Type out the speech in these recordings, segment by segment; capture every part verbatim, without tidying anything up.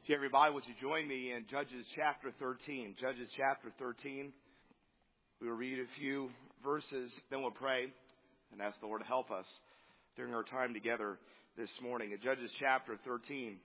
If you have your Bible, would you join me in Judges chapter thirteen? Judges chapter thirteen. We will read a few verses, then we'll pray and ask the Lord to help us during our time together this morning. In Judges chapter thirteen,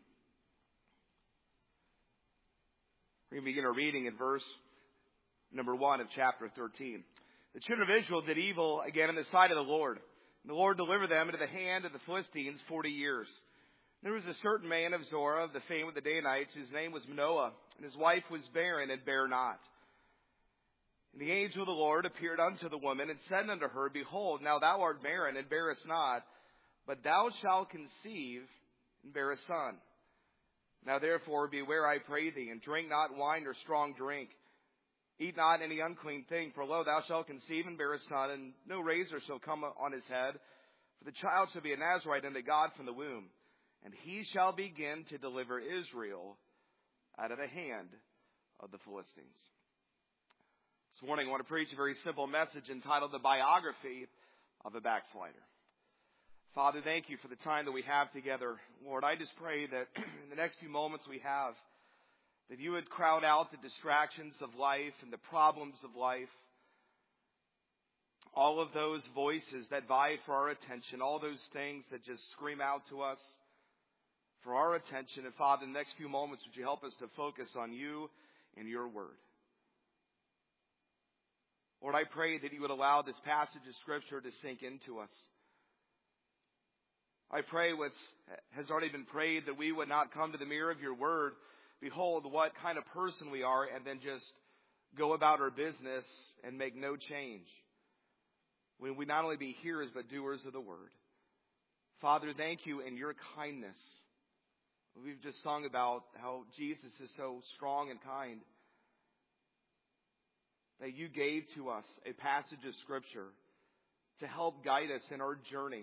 we're going to begin our reading in verse number one of chapter thirteen. The children of Israel did evil again in the sight of the Lord, and the Lord delivered them into the hand of the Philistines forty years. There was a certain man of Zorah, of the fame of the Danites, whose name was Manoah, and his wife was barren and bare not. And the angel of the Lord appeared unto the woman, and said unto her, Behold, now thou art barren, and bearest not, but thou shalt conceive, and bear a son. Now therefore beware, I pray thee, and drink not wine or strong drink. Eat not any unclean thing, for lo, thou shalt conceive, and bear a son, and no razor shall come on his head, for the child shall be a Nazarite unto God from the womb. And he shall begin to deliver Israel out of the hand of the Philistines. This morning I want to preach a very simple message entitled The Biography of a Backslider. Father, thank you for the time that we have together. Lord, I just pray that in the next few moments we have, that you would crowd out the distractions of life and the problems of life. All of those voices that vie for our attention, all those things that just scream out to us for our attention. And Father, in the next few moments, would you help us to focus on you and your word? Lord, I pray that you would allow this passage of Scripture to sink into us. I pray what has already been prayed, that we would not come to the mirror of your word, behold what kind of person we are, and then just go about our business and make no change. When we not only be hearers, but doers of the word. Father, thank you in your kindness. We've just sung about how Jesus is so strong and kind, that you gave to us a passage of Scripture to help guide us in our journey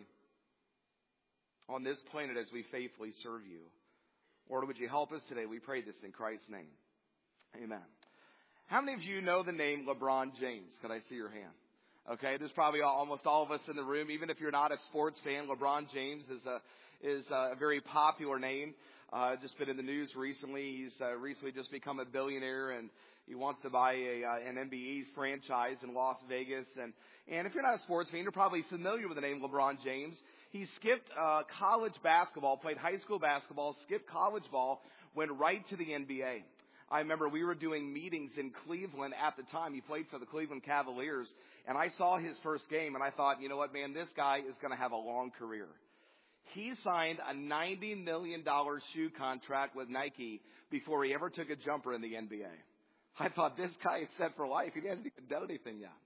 on this planet as we faithfully serve you. Lord, would you help us today? We pray this in Christ's name. Amen. How many of you know the name LeBron James? Could I see your hand? Okay, there's probably almost all of us in the room. Even if you're not a sports fan, LeBron James is a is a very popular name. Uh, just been in the news recently. He's uh, recently just become a billionaire, and he wants to buy a uh, an N B A franchise in Las Vegas. And and if you're not a sports fan, you're probably familiar with the name LeBron James. He skipped uh, college basketball, played high school basketball, skipped college ball, went right to the N B A. I remember we were doing meetings in Cleveland at the time. He played for the Cleveland Cavaliers, and I saw his first game, and I thought, you know what, man, this guy is going to have a long career. He signed a ninety million dollars shoe contract with Nike before he ever took a jumper in the N B A. I thought, this guy is set for life. He hasn't even done anything yet.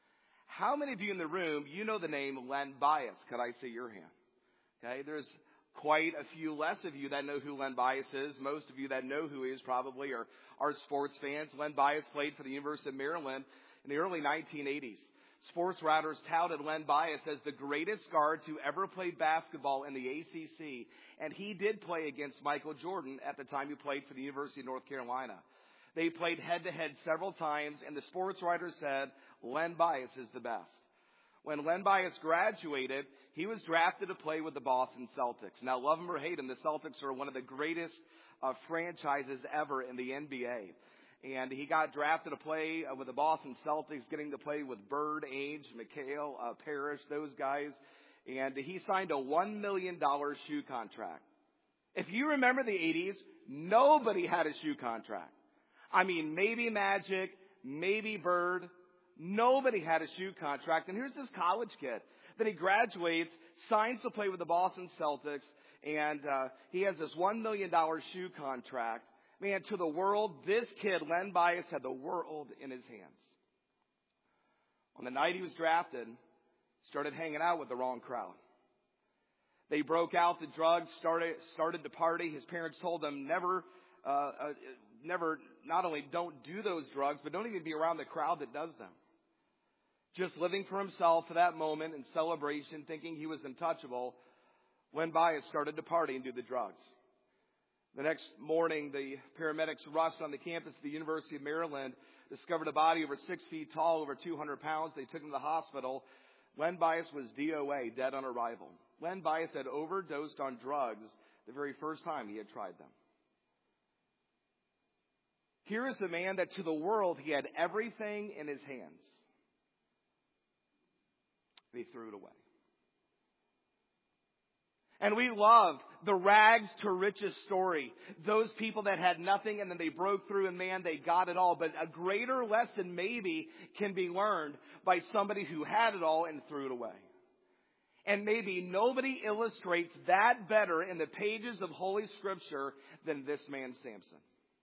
How many of you in the room, you know the name Len Bias? Could I see your hand? Okay, there's quite a few less of you that know who Len Bias is. Most of you that know who he is probably are, are sports fans. Len Bias played for the University of Maryland in the early nineteen eighties. Sports writers touted Len Bias as the greatest guard to ever play basketball in the A C C. And he did play against Michael Jordan at the time he played for the University of North Carolina. They played head-to-head several times, and the sports writers said Len Bias is the best. When Len Bias graduated, he was drafted to play with the Boston Celtics. Now, love him or hate him, the Celtics are one of the greatest uh, franchises ever in the N B A. And he got drafted to play uh, with the Boston Celtics, getting to play with Bird, Ainge, McHale, uh, Parrish, those guys. And he signed a one million dollars shoe contract. If you remember the eighties, nobody had a shoe contract. I mean, maybe Magic, maybe Bird. Nobody had a shoe contract. And here's this college kid. Then he graduates, signs to play with the Boston Celtics, and uh, he has this one million dollars shoe contract. Man, to the world, this kid, Len Bias, had the world in his hands. On the night he was drafted, started hanging out with the wrong crowd. They broke out the drugs, started started to party. His parents told him never, uh, uh, never, not only don't do those drugs, but don't even be around the crowd that does them. Just living for himself for that moment in celebration, thinking he was untouchable, Len Bias started to party and do the drugs. The next morning, the paramedics rushed on the campus of the University of Maryland, discovered a body over six feet tall, over two hundred pounds. They took him to the hospital. Len Bias was D O A, dead on arrival. Len Bias had overdosed on drugs the very first time he had tried them. Here is the man that to the world he had everything in his hands. And he threw it away. And we love the rags to riches story. Those people that had nothing and then they broke through and man, they got it all. But a greater lesson maybe can be learned by somebody who had it all and threw it away. And maybe nobody illustrates that better in the pages of Holy Scripture than this man, Samson.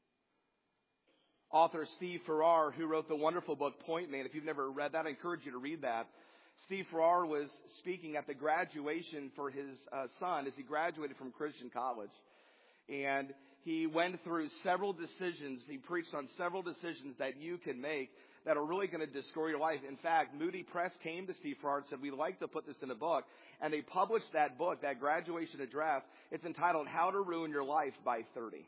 Author Steve Farrar, who wrote the wonderful book Point Man. If you've never read that, I encourage you to read that. Steve Farrar was speaking at the graduation for his uh, son as he graduated from Christian college. And he went through several decisions. He preached on several decisions that you can make that are really going to destroy your life. In fact, Moody Press came to Steve Farrar and said, we'd like to put this in a book. And they published that book, that graduation address. It's entitled How to Ruin Your Life by thirty.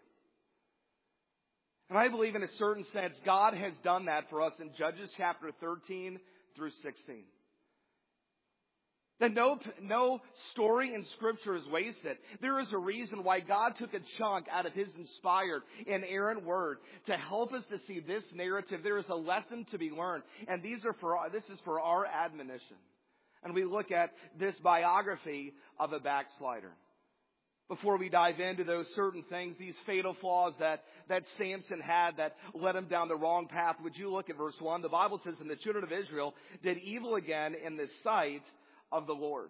And I believe in a certain sense, God has done that for us in Judges chapter thirteen through sixteen. That no, no story in Scripture is wasted. There is a reason why God took a chunk out of His inspired, inerrant Word to help us to see this narrative. There is a lesson to be learned, and these are for this is for our admonition. And we look at this biography of a backslider. Before we dive into those certain things, these fatal flaws that, that Samson had that led him down the wrong path, would you look at verse one? The Bible says, and the children of Israel did evil again in the sight of the Lord.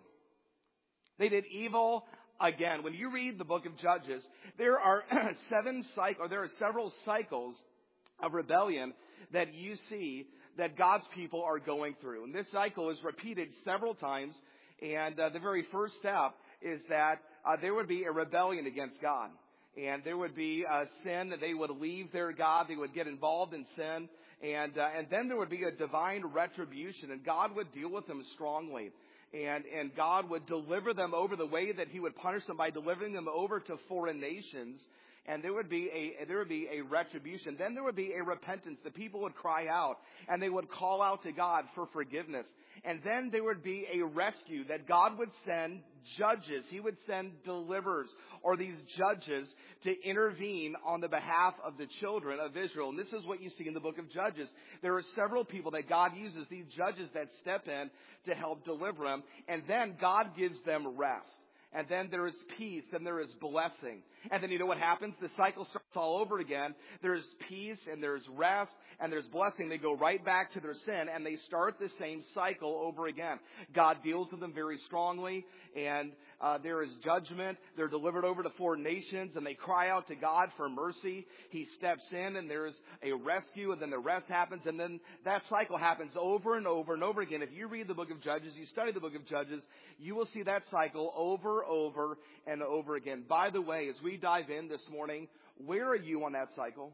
They did evil again. When you read the book of Judges, there are seven cycles, or there are several cycles of rebellion that you see that God's people are going through. And this cycle is repeated several times. And uh, the very first step is that uh, there would be a rebellion against God. And there would be a sin that they would leave their God. They would get involved in sin. And, uh, and then there would be a divine retribution. And God would deal with them strongly. And, and God would deliver them over the way that He would punish them by delivering them over to foreign nations. And there would be a, there would be a retribution. Then there would be a repentance. The people would cry out and they would call out to God for forgiveness. And then there would be a rescue that God would send judges. He would send deliverers or these judges to intervene on the behalf of the children of Israel. And this is what you see in the book of Judges. There are several people that God uses, these judges that step in to help deliver them. And then God gives them rest. And then there is peace, and there is blessing. And then you know what happens? The cycle starts all over again. There's peace, and there's rest, and there's blessing. They go right back to their sin, and they start the same cycle over again. God deals with them very strongly, and uh, there is judgment. They're delivered over to foreign nations, and they cry out to God for mercy. He steps in, and there's a rescue, and then the rest happens, and then that cycle happens over and over and over again. If you read the book of Judges, you study the book of Judges, you will see that cycle over over and over again. By the way, as we dive in this morning, where are you on that cycle?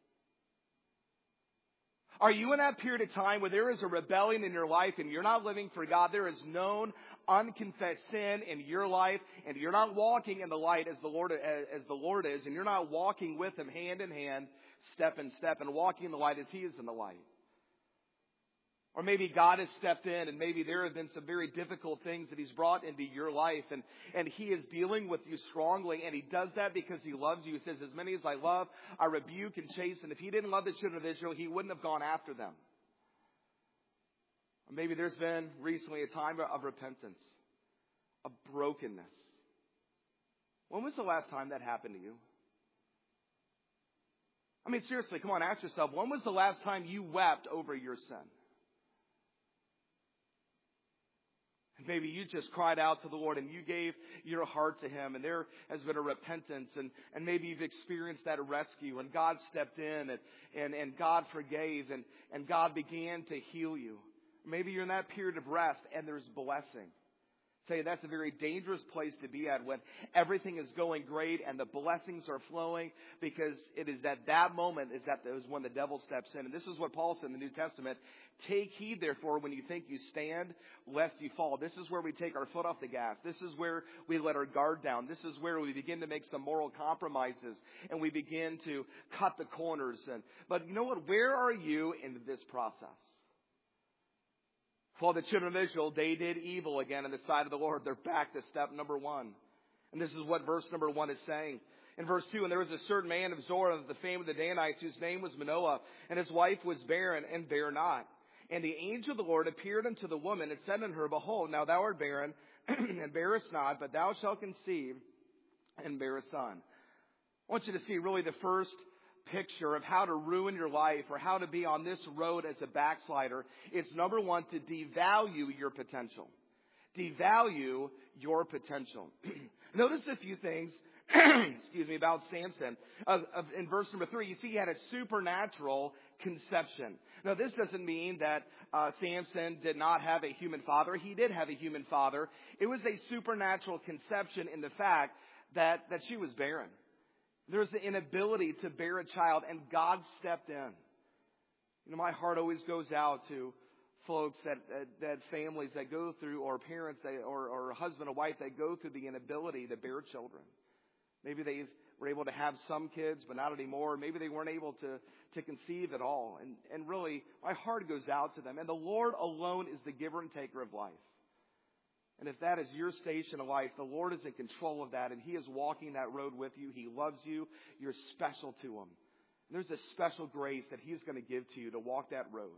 Are you in that period of time where there is a rebellion in your life and you're not living for God? There is known unconfessed sin in your life, and you're not walking in the light as the Lord as the Lord is, and you're not walking with Him hand in hand, step in step, and walking in the light as He is in the light. Or maybe God has stepped in, and maybe there have been some very difficult things that He's brought into your life, and, and He is dealing with you strongly, and He does that because He loves you. He says, as many as I love, I rebuke and chasten. If He didn't love the children of Israel, He wouldn't have gone after them. Or maybe there's been recently a time of repentance, of brokenness. When was the last time that happened to you? I mean, seriously, come on, ask yourself, when was the last time you wept over your sin? Maybe you just cried out to the Lord and you gave your heart to Him, and there has been a repentance, and, and maybe you've experienced that rescue, and God stepped in, and, and, and God forgave, and, and God began to heal you. Maybe you're in that period of rest and there's blessing. Say that's a very dangerous place to be at when everything is going great and the blessings are flowing, because it is at that moment is that is when the devil steps in. And this is what Paul said in the New Testament. Take heed, therefore, when you think you stand, lest you fall. This is where we take our foot off the gas. This is where we let our guard down. This is where we begin to make some moral compromises, and we begin to cut the corners. And but you know what? Where are you in this process? For the children of Israel, they did evil again in the sight of the Lord. They're back to step number one. And this is what verse number one is saying. In verse two, and there was a certain man of Zorah of the fame of the Danites, whose name was Manoah, and his wife was barren, and bare not. And the angel of the Lord appeared unto the woman, and said unto her, Behold, now thou art barren, and bearest not, but thou shalt conceive, and bear a son. I want you to see really the first picture of how to ruin your life, or how to be on this road as a backslider. It's number one, to devalue your potential. Devalue your potential. Notice a few things, excuse me, about Samson. Uh, of, in verse number three, you see he had a supernatural conception. Now, this doesn't mean that uh, Samson did not have a human father. He did have a human father. It was a supernatural conception in the fact that, that she was barren. There's the inability to bear a child, and God stepped in. You know, my heart always goes out to folks that, that, that families that go through, or parents that, or, or a husband or wife that go through the inability to bear children. Maybe they were able to have some kids, but not anymore. Maybe they weren't able to, to conceive at all. And, and really, my heart goes out to them. And the Lord alone is the giver and taker of life. And if that is your station in life, the Lord is in control of that, and He is walking that road with you. He loves you. You're special to Him. And there's a special grace that He's going to give to you to walk that road.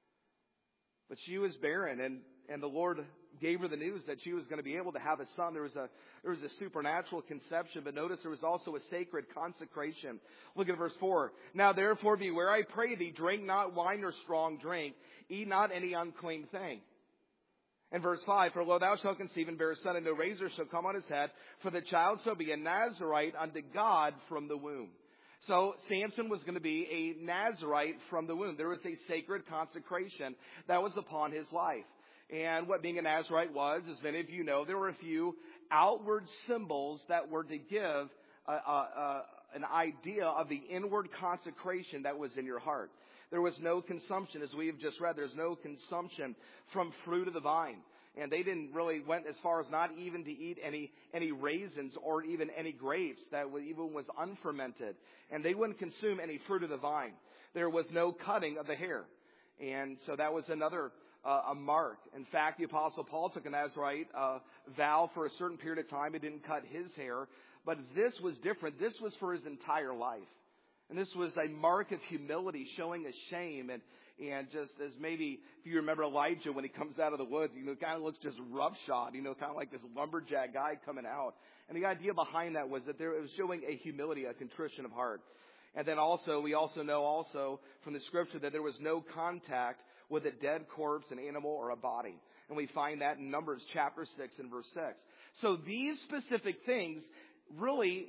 But she was barren, and, and the Lord gave her the news that she was going to be able to have a son. There was a there was a supernatural conception, but notice there was also a sacred consecration. Look at verse four. Now therefore beware, I pray thee, drink not wine or strong drink, eat not any unclean thing. And verse five, for lo, thou shalt conceive and bear a son, and no razor shall come on his head, for the child shall be a Nazarite unto God from the womb. So Samson was going to be a Nazarite from the womb. There was a sacred consecration that was upon his life. And what being a Nazarite was, as many of you know, there were a few outward symbols that were to give a, a, a, an idea of the inward consecration that was in your heart. There was no consumption, as we have just read. There's no consumption from fruit of the vine. And they didn't really went as far as not even to eat any any raisins or even any grapes that even was unfermented. And they wouldn't consume any fruit of the vine. There was no cutting of the hair. And so that was another uh, a mark. In fact, the Apostle Paul took a Nazarite uh, vow for a certain period of time. He didn't cut his hair. But this was different. This was for his entire life. And this was a mark of humility, showing a shame. And And just as maybe, if you remember Elijah when he comes out of the woods, you know, kind of looks just roughshod, you know, kind of like this lumberjack guy coming out. And the idea behind that was that there, it was showing a humility, a contrition of heart. And then also, we also know also from the scripture that there was no contact with a dead corpse, an animal, or a body. And we find that in Numbers chapter six and verse six. So these specific things really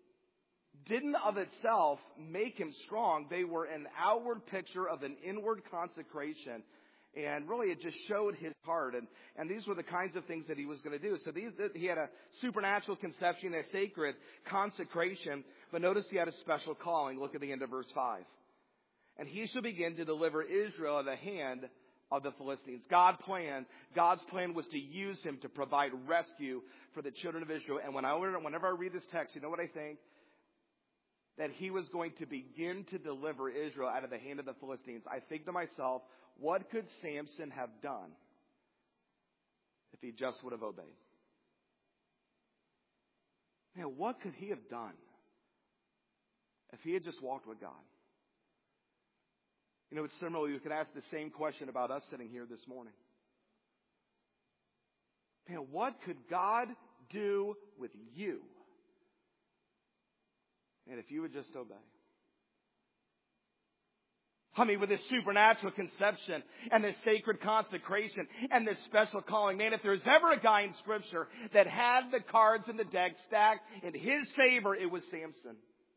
didn't of itself make him strong. They were an outward picture of an inward consecration. And really it just showed his heart. And, and these were the kinds of things that he was going to do. So these, he had a supernatural conception, a sacred consecration. But notice he had a special calling. Look at the end of verse five. And he shall begin to deliver Israel at the hand of the Philistines. God planned, God's plan was to use him to provide rescue for the children of Israel. And when I, whenever I read this text, you know what I think? That he was going to begin to deliver Israel out of the hand of the Philistines. I think to myself, what could Samson have done if he just would have obeyed? Man, what could he have done if he had just walked with God? You know, it's similar. You could ask the same question about us sitting here this morning. Man, what could God do with you? And if you would just obey. I mean, with this supernatural conception and this sacred consecration and this special calling. Man, if there's ever a guy in Scripture that had the cards in the deck stacked in his favor, it was Samson.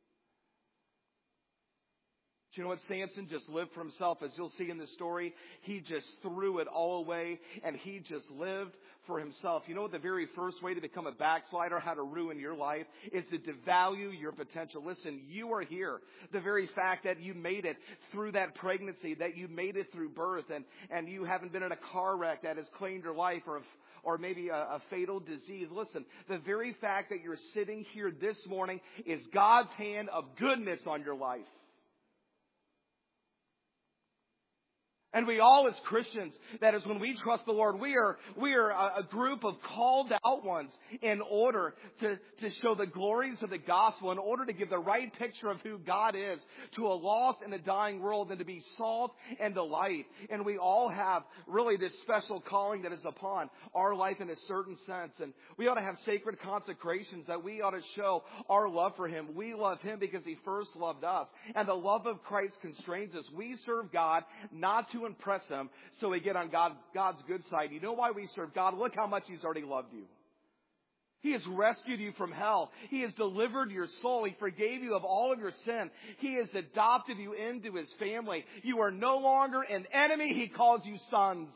Do you know what? Samson just lived for himself. As you'll see in the story, he just threw it all away and he just lived for himself. You know what? The very first way to become a backslider, how to ruin your life, is to devalue your potential. Listen, you are here. The very fact that you made it through that pregnancy, that you made it through birth, and, and you haven't been in a car wreck that has claimed your life, or a or maybe a, a fatal disease. Listen, the very fact that you're sitting here this morning is God's hand of goodness on your life. And we all as Christians, that is when we trust the Lord, we are we are a, a group of called out ones in order to, to show the glories of the gospel, in order to give the right picture of who God is to a lost and a dying world, and to be salt and a light. And we all have really this special calling that is upon our life in a certain sense. And we ought to have sacred consecrations that we ought to show our love for Him. We love Him because He first loved us. And the love of Christ constrains us. We serve God not to impress Him so we get on God, God's good side. You know why we serve God? Look how much He's already loved you. He has rescued you from hell. He has delivered your soul. He forgave you of all of your sin. He has adopted you into His family. You are no longer an enemy. He calls you sons.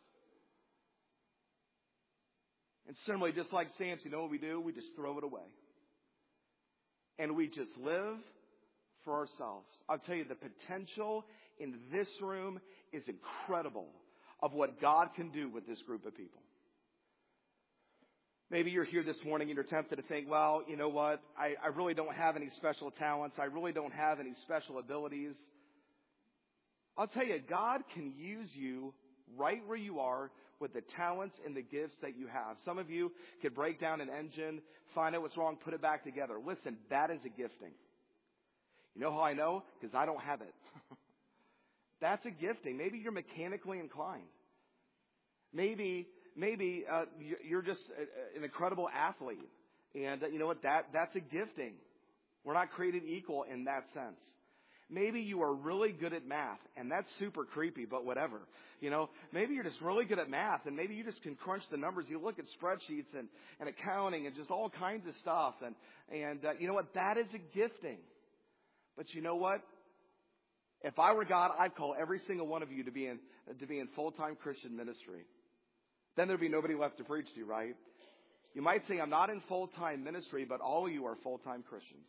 And similarly, just like Samson, you know what we do? We just throw it away. And we just live for ourselves. I'll tell you, the potential in this room is incredible of what God can do with this group of people. Maybe you're here this morning and you're tempted to think, well, you know what? I, I really don't have any special talents. I really don't have any special abilities. I'll tell you, God can use you right where you are with the talents and the gifts that you have. Some of you could break down an engine, find out what's wrong, put it back together. Listen, that is a gifting. You know how I know? Because I don't have it. That's a gifting. Maybe you're mechanically inclined. Maybe maybe uh, you're just a, an incredible athlete. And uh, you know what? That that's a gifting. We're not created equal in that sense. Maybe you are really good at math, and that's super creepy, but whatever. You know, maybe you're just really good at math, and maybe you just can crunch the numbers. You look at spreadsheets and, and accounting and just all kinds of stuff. And, and uh, you know what? That is a gifting. But you know what? If I were God, I'd call every single one of you to be in to be in full-time Christian ministry. Then there'd be nobody left to preach to, right? You might say, I'm not in full-time ministry, but all of you are full-time Christians.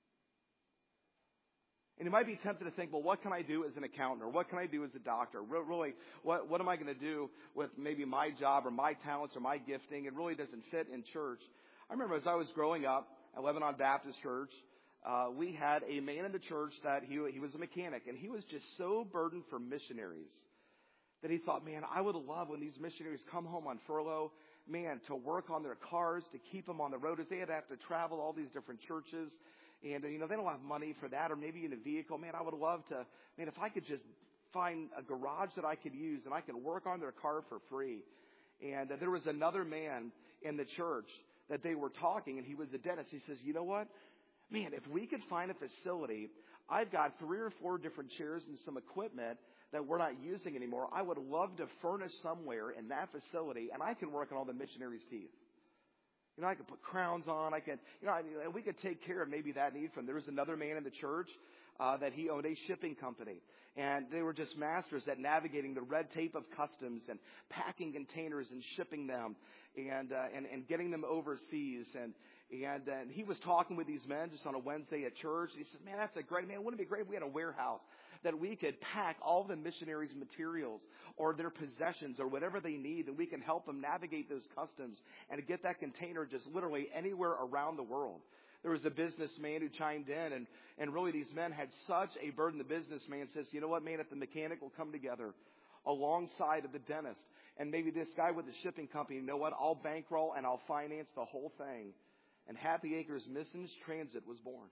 And you might be tempted to think, well, what can I do as an accountant? Or what can I do as a doctor? Really, what, what am I going to do with maybe my job or my talents or my gifting? It really doesn't fit in church. I remember as I was growing up at Lebanon Baptist Church, uh, we had a man in the church that he, he was a mechanic. And he was just so burdened for missionaries that he thought, man, I would love when these missionaries come home on furlough, man, to work on their cars, to keep them on the road, as they had to have to travel all these different churches. And, you know, they don't have money for that, or maybe in a vehicle. Man, I would love to, man, if I could just find a garage that I could use and I could work on their car for free. And uh, there was another man in the church that they were talking, and he was a dentist. He says, you know what? Man, if we could find a facility, I've got three or four different chairs and some equipment that we're not using anymore. I would love to furnish somewhere in that facility, and I can work on all the missionaries' teeth. You know, I could put crowns on. I could, you know, and we could take care of maybe that need from. There was another man in the church uh, that he owned a shipping company, and they were just masters at navigating the red tape of customs and packing containers and shipping them, and uh, and and getting them overseas. And and uh, and he was talking with these men just on a Wednesday at church. And he said, "Man, that's a great man. Wouldn't it be great if we had a warehouse that we could pack all the missionaries' materials or their possessions or whatever they need, and we can help them navigate those customs and get that container just literally anywhere around the world." There was a businessman who chimed in, and, and really these men had such a burden. The businessman says, you know what, man, if the mechanic will come together alongside of the dentist, and maybe this guy with the shipping company, you know what, I'll bankroll and I'll finance the whole thing. And Happy Acres Missions Transit was born.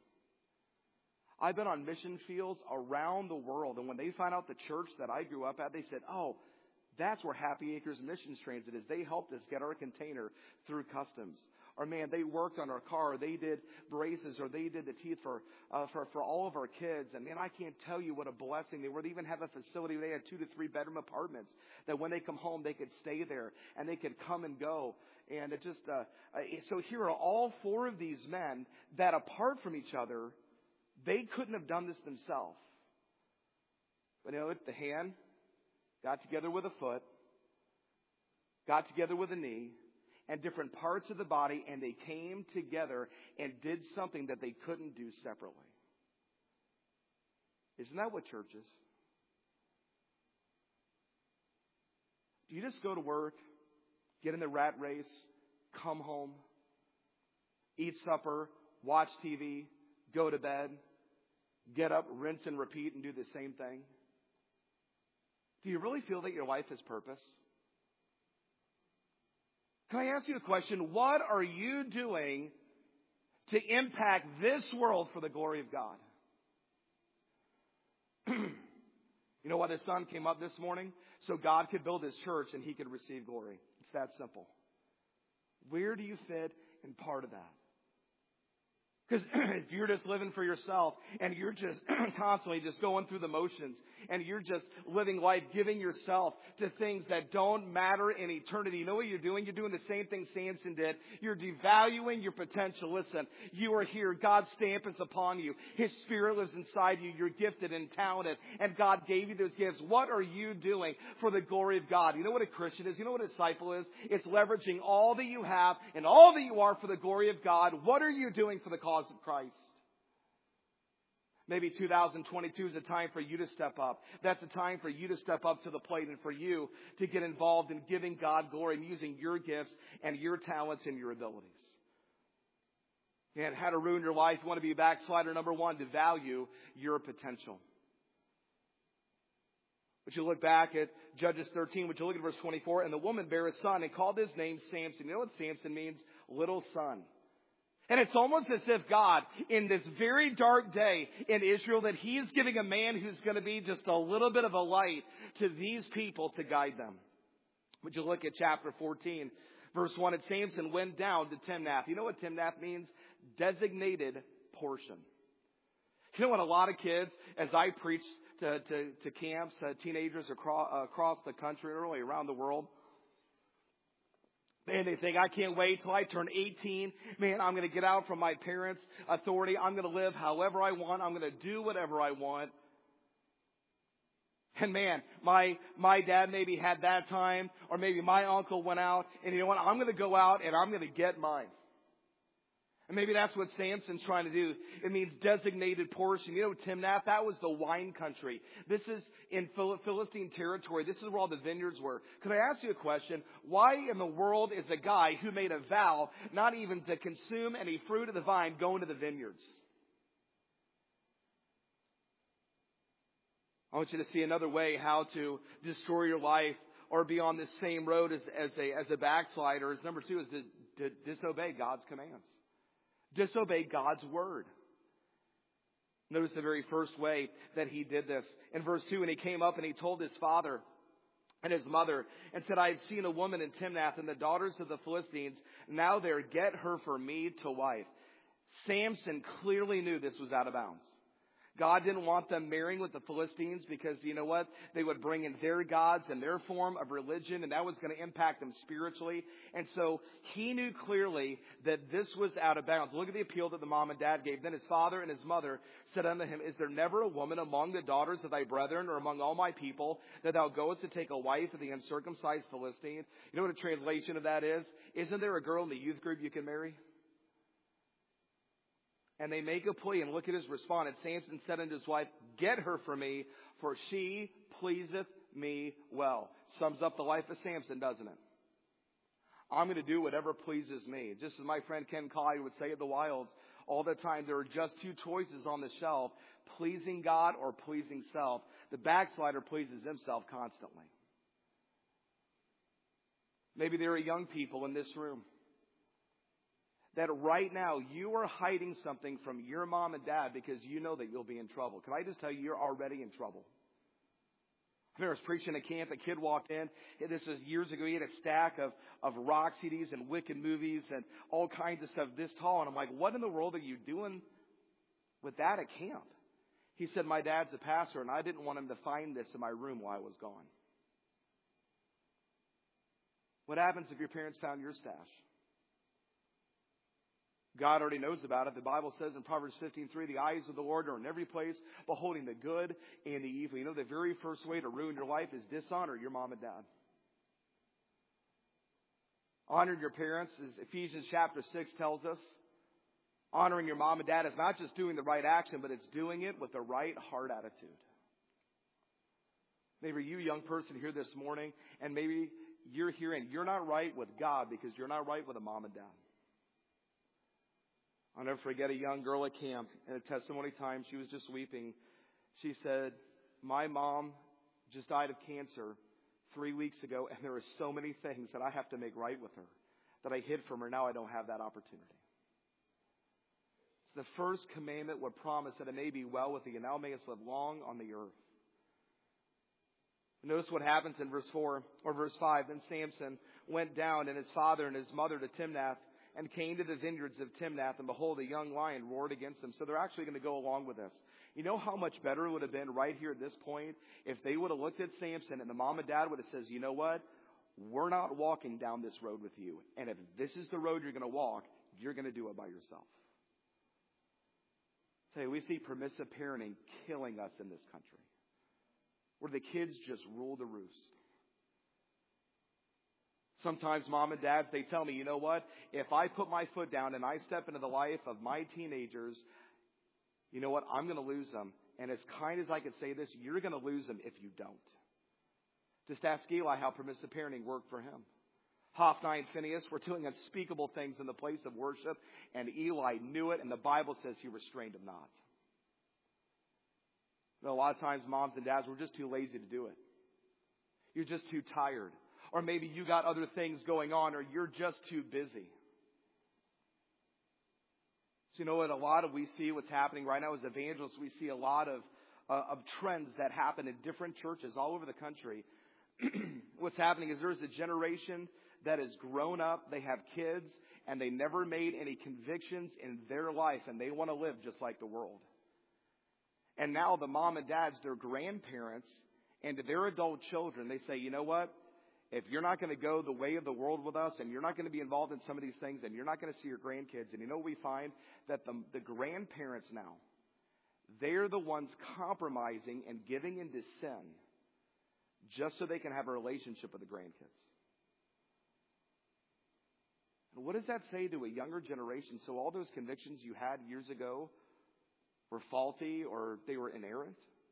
I've been on mission fields around the world, and when they found out the church that I grew up at, they said, oh, that's where Happy Acres Missions Transit is. They helped us get our container through customs. Or, man, they worked on our car. They did braces, or they did the teeth for, uh, for, for all of our kids. And, man, I can't tell you what a blessing they were. They even have a facility. They had two to three bedroom apartments that when they come home, they could stay there and they could come and go. And it just, uh, so here are all four of these men that apart from each other, they couldn't have done this themselves. But you know, the hand got together with a foot, got together with a knee, and different parts of the body, and they came together and did something that they couldn't do separately. Isn't that what church is? Do you just go to work, get in the rat race, come home, eat supper, watch T V, go to bed, get up, rinse and repeat, and do the same thing? Do you really feel that your life has purpose? Can I ask you a question? What are you doing to impact this world for the glory of God? You know why the sun came up this morning? So God could build His church and He could receive glory. It's that simple. Where do you fit in part of that? Because if you're just living for yourself and you're just constantly just going through the motions and you're just living life, giving yourself to things that don't matter in eternity, you know what you're doing? You're doing the same thing Samson did. You're devaluing your potential. Listen, you are here. God's stamp is upon you. His Spirit lives inside you. You're gifted and talented, and God gave you those gifts. What are you doing for the glory of God? You know what a Christian is? You know what a disciple is? It's leveraging all that you have and all that you are for the glory of God. What are you doing for the cause of Christ? Maybe two thousand twenty-two is a time for you to step up. That's a time for you to step up to the plate and for you to get involved in giving God glory and using your gifts and your talents and your abilities. And how to ruin your life. You want to be a backslider. Number one, to value your potential. Would you look back at Judges thirteen? Would you look at verse twenty-four? And the woman bare a son and called his name Samson. You know what Samson means? Little son. And it's almost as if God, in this very dark day in Israel, that He is giving a man who's going to be just a little bit of a light to these people to guide them. Would you look at chapter fourteen, verse one? And Samson went down to Timnath. You know what Timnath means? Designated portion. You know what, a lot of kids, as I preach to, to, to camps, uh, teenagers across, uh, across the country, really around the world, man, they think, I can't wait till I turn eighteen. Man, I'm going to get out from my parents' authority. I'm going to live however I want. I'm going to do whatever I want. And man, my my dad maybe had that time, or maybe my uncle went out, and you know what? I'm going to go out and I'm going to get mine. And maybe that's what Samson's trying to do. It means designated portion. You know, Timnath, that was the wine country. This is in Philistine territory. This is where all the vineyards were. Could I ask you a question? Why in the world is a guy who made a vow not even to consume any fruit of the vine going to the vineyards? I want you to see another way how to destroy your life or be on the same road as, as, a, as a backslider. Is number two is to, to disobey God's commands. Disobey God's word. Notice the very first way that he did this. In verse two, and he came up and he told his father and his mother and said, I have seen a woman in Timnath and the daughters of the Philistines. Now there, get her for me to wife. Samson clearly knew this was out of bounds. God didn't want them marrying with the Philistines because, you know what? They would bring in their gods and their form of religion, and that was going to impact them spiritually. And so he knew clearly that this was out of bounds. Look at the appeal that the mom and dad gave. Then his father and his mother said unto him, is there never a woman among the daughters of thy brethren or among all my people that thou goest to take a wife of the uncircumcised Philistine? You know what a translation of that is? Isn't there a girl in the youth group you can marry? And they make a plea, and look at his response. Samson said unto his wife, get her for me, for she pleaseth me well. Sums up the life of Samson, doesn't it? I'm going to do whatever pleases me. Just as my friend Ken Colley would say at the Wilds all the time, there are just two choices on the shelf, pleasing God or pleasing self. The backslider pleases himself constantly. Maybe there are young people in this room that right now you are hiding something from your mom and dad because you know that you'll be in trouble. Can I just tell you, you're already in trouble. I remember I was preaching at camp. A kid walked in. This was years ago. He had a stack of, of rock C Ds and Wiccan movies and all kinds of stuff this tall. And I'm like, what in the world are you doing with that at camp? He said, my dad's a pastor, and I didn't want him to find this in my room while I was gone. What happens if your parents found your stash? God already knows about it. The Bible says in Proverbs fifteen three, the eyes of the Lord are in every place, beholding the good and the evil. You know, the very first way to ruin your life is dishonor your mom and dad. Honoring your parents, as Ephesians chapter six tells us, honoring your mom and dad is not just doing the right action, but it's doing it with the right heart attitude. Maybe you, young person, here this morning, and maybe you're here and you're not right with God because you're not right with a mom and dad. I'll never forget a young girl at camp. In a testimony time, she was just weeping. She said, my mom just died of cancer three weeks ago, and there are so many things that I have to make right with her that I hid from her. Now I don't have that opportunity. It's the first commandment would promise that it may be well with thee, and thou mayest live long on the earth. Notice what happens in verse four or verse five. Then Samson went down and his father and his mother to Timnath and came to the vineyards of Timnath, and behold, a young lion roared against them. So they're actually going to go along with this. You know how much better it would have been right here at this point if they would have looked at Samson and the mom and dad would have said, you know what? We're not walking down this road with you. And if this is the road you're going to walk, you're going to do it by yourself. Say, we see permissive parenting killing us in this country, where the kids just rule the roost. Sometimes mom and dads, they tell me, you know what? If I put my foot down and I step into the life of my teenagers, you know what? I'm going to lose them. And as kind as I could say this, you're going to lose them if you don't. Just ask Eli how permissive parenting worked for him. Hophni and Phinehas were doing unspeakable things in the place of worship, and Eli knew it, and the Bible says he restrained them not. But a lot of times moms and dads were just too lazy to do it. You're just too tired. Or maybe you got other things going on, or you're just too busy. So you know what? A lot of we see what's happening right now as evangelists. We see a lot of uh, of trends that happen in different churches all over the country. What's happening is there's a generation that has grown up. They have kids, and they never made any convictions in their life, and they want to live just like the world. And now the mom and dads, their grandparents, and to their adult children, they say, you know what? If you're not going to go the way of the world with us, and you're not going to be involved in some of these things, and you're not going to see your grandkids, and you know what we find? That the, the grandparents now, they're the ones compromising and giving into sin just so they can have a relationship with the grandkids. And what does that say to a younger generation? So all those convictions you had years ago were faulty or they were inerrant?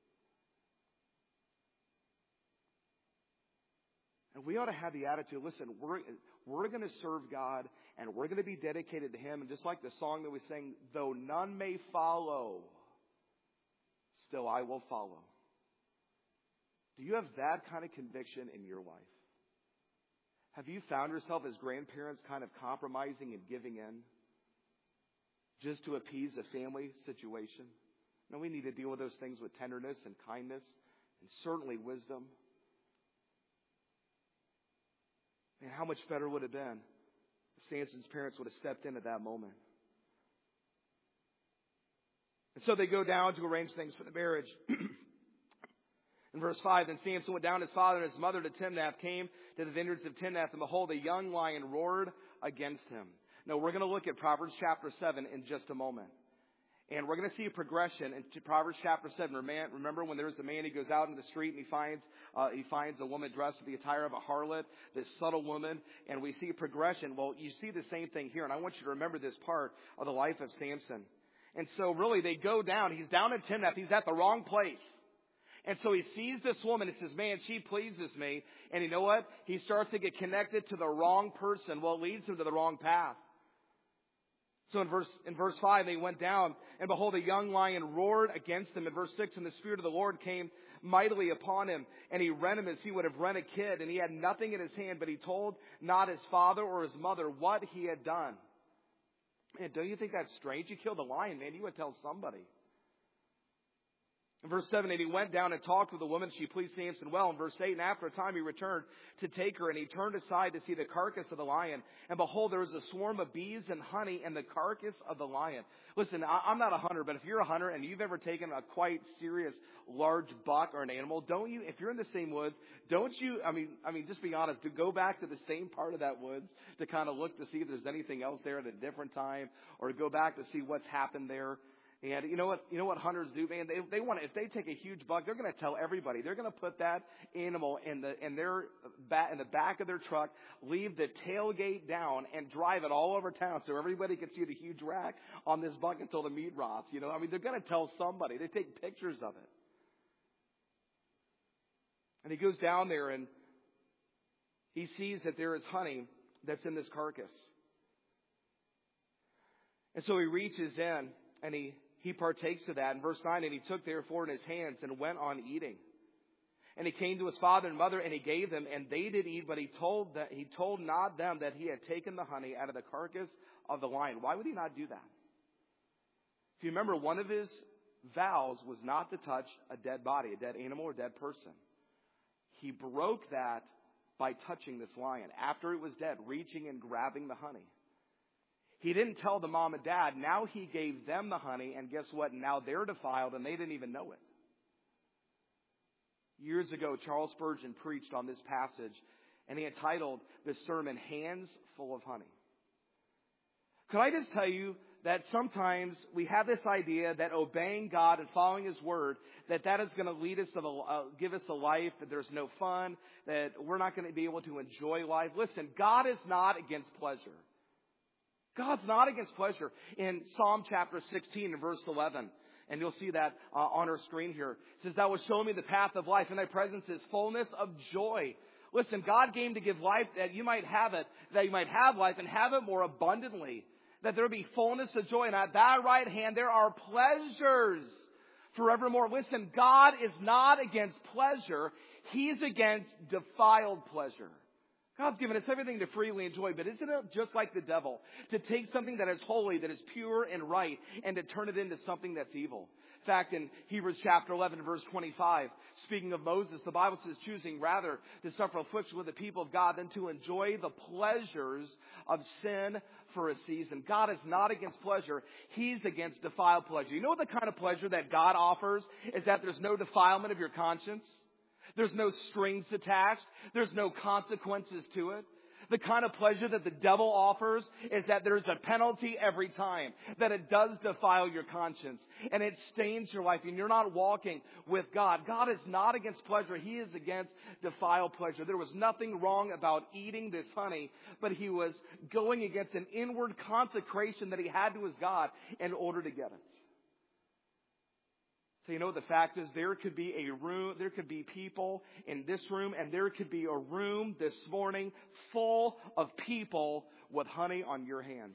And we ought to have the attitude, listen, we're, we're going to serve God and we're going to be dedicated to Him. And just like the song that we sang, though none may follow, still I will follow. Do you have that kind of conviction in your life? Have you found yourself as grandparents kind of compromising and giving in just to appease a family situation? No, we need to deal with those things with tenderness and kindness and certainly wisdom. And how much better would it have been if Samson's parents would have stepped in at that moment? And so they go down to arrange things for the marriage. In verse five, then Samson went down, his father and his mother to Timnath, came to the vineyards of Timnath, and behold, a young lion roared against him. Now, we're going to look at Proverbs chapter seven in just a moment. And we're going to see a progression in Proverbs chapter seven. Remember when there's the man who goes out in the street and he finds uh, he finds a woman dressed with the attire of a harlot, this subtle woman, and we see a progression. Well, you see the same thing here, and I want you to remember this part of the life of Samson. And so really they go down. He's down in Timnath. He's at the wrong place. And so he sees this woman and says, man, she pleases me. And you know what? He starts to get connected to the wrong person. Well, it leads him to the wrong path. So in verse in verse five, they went down, and behold, a young lion roared against him. In verse six, and the Spirit of the Lord came mightily upon him, and he rent him as he would have rent a kid. And he had nothing in his hand, but he told not his father or his mother what he had done. And don't you think that's strange? You killed a lion, man. You would tell somebody. In verse seven, and he went down and talked with the woman. She pleased Samson well. In verse eight, and after a time he returned to take her, and he turned aside to see the carcass of the lion. And behold, there was a swarm of bees and honey in the carcass of the lion. Listen, I'm not a hunter, but if you're a hunter and you've ever taken a quite serious large buck or an animal, don't you, if you're in the same woods, don't you, I mean, I mean, just be honest, to go back to the same part of that woods to kind of look to see if there's anything else there at a different time, or to go back to see what's happened there. And you know what? You know what hunters do, man? They they want to, if they take a huge buck, they're going to tell everybody. They're going to put that animal in the in their back in the back of their truck, leave the tailgate down, and drive it all over town so everybody can see the huge rack on this buck until the meat rots. You know, I mean, they're going to tell somebody. They take pictures of it. And he goes down there and he sees that there is honey that's in this carcass. And so he reaches in and he. He partakes of that. In verse nine, and he took therefore in his hands and went on eating. And he came to his father and mother, and he gave them, and they did eat, but he told that he told not them that he had taken the honey out of the carcass of the lion. Why would he not do that? If you remember, one of his vows was not to touch a dead body, a dead animal or dead person. He broke that by touching this lion after it was dead, reaching and grabbing the honey. He didn't tell the mom and dad. Now he gave them the honey, and guess what? Now they're defiled, and they didn't even know it. Years ago, Charles Spurgeon preached on this passage, and he entitled this sermon, Hands Full of Honey. Could I just tell you that sometimes we have this idea that obeying God and following His Word, that that is going to lead us to the, uh, give us a life that there's no fun, that we're not going to be able to enjoy life. Listen, God is not against pleasure. God's not against pleasure. In Psalm chapter sixteen and verse eleven, and you'll see that uh, on our screen here, it says, Thou wilt show me the path of life, and Thy presence is fullness of joy. Listen, God came to give life that you might have it, that you might have life and have it more abundantly, that there be fullness of joy. And at Thy right hand there are pleasures forevermore. Listen, God is not against pleasure. He's against defiled pleasure. God's given us everything to freely enjoy, but isn't it just like the devil to take something that is holy, that is pure and right, and to turn it into something that's evil? In fact, in Hebrews chapter eleven, verse twenty-five, speaking of Moses, the Bible says, choosing rather to suffer affliction with the people of God than to enjoy the pleasures of sin for a season. God is not against pleasure. He's against defiled pleasure. You know what the kind of pleasure that God offers is that there's no defilement of your conscience? There's no strings attached. There's no consequences to it. The kind of pleasure that the devil offers is that there's a penalty every time, that it does defile your conscience, and it stains your life, and you're not walking with God. God is not against pleasure. He is against defiled pleasure. There was nothing wrong about eating this honey, but he was going against an inward consecration that he had to his God in order to get it. So you know, the fact is there could be a room, there could be people in this room, and there could be a room this morning full of people with honey on your hands.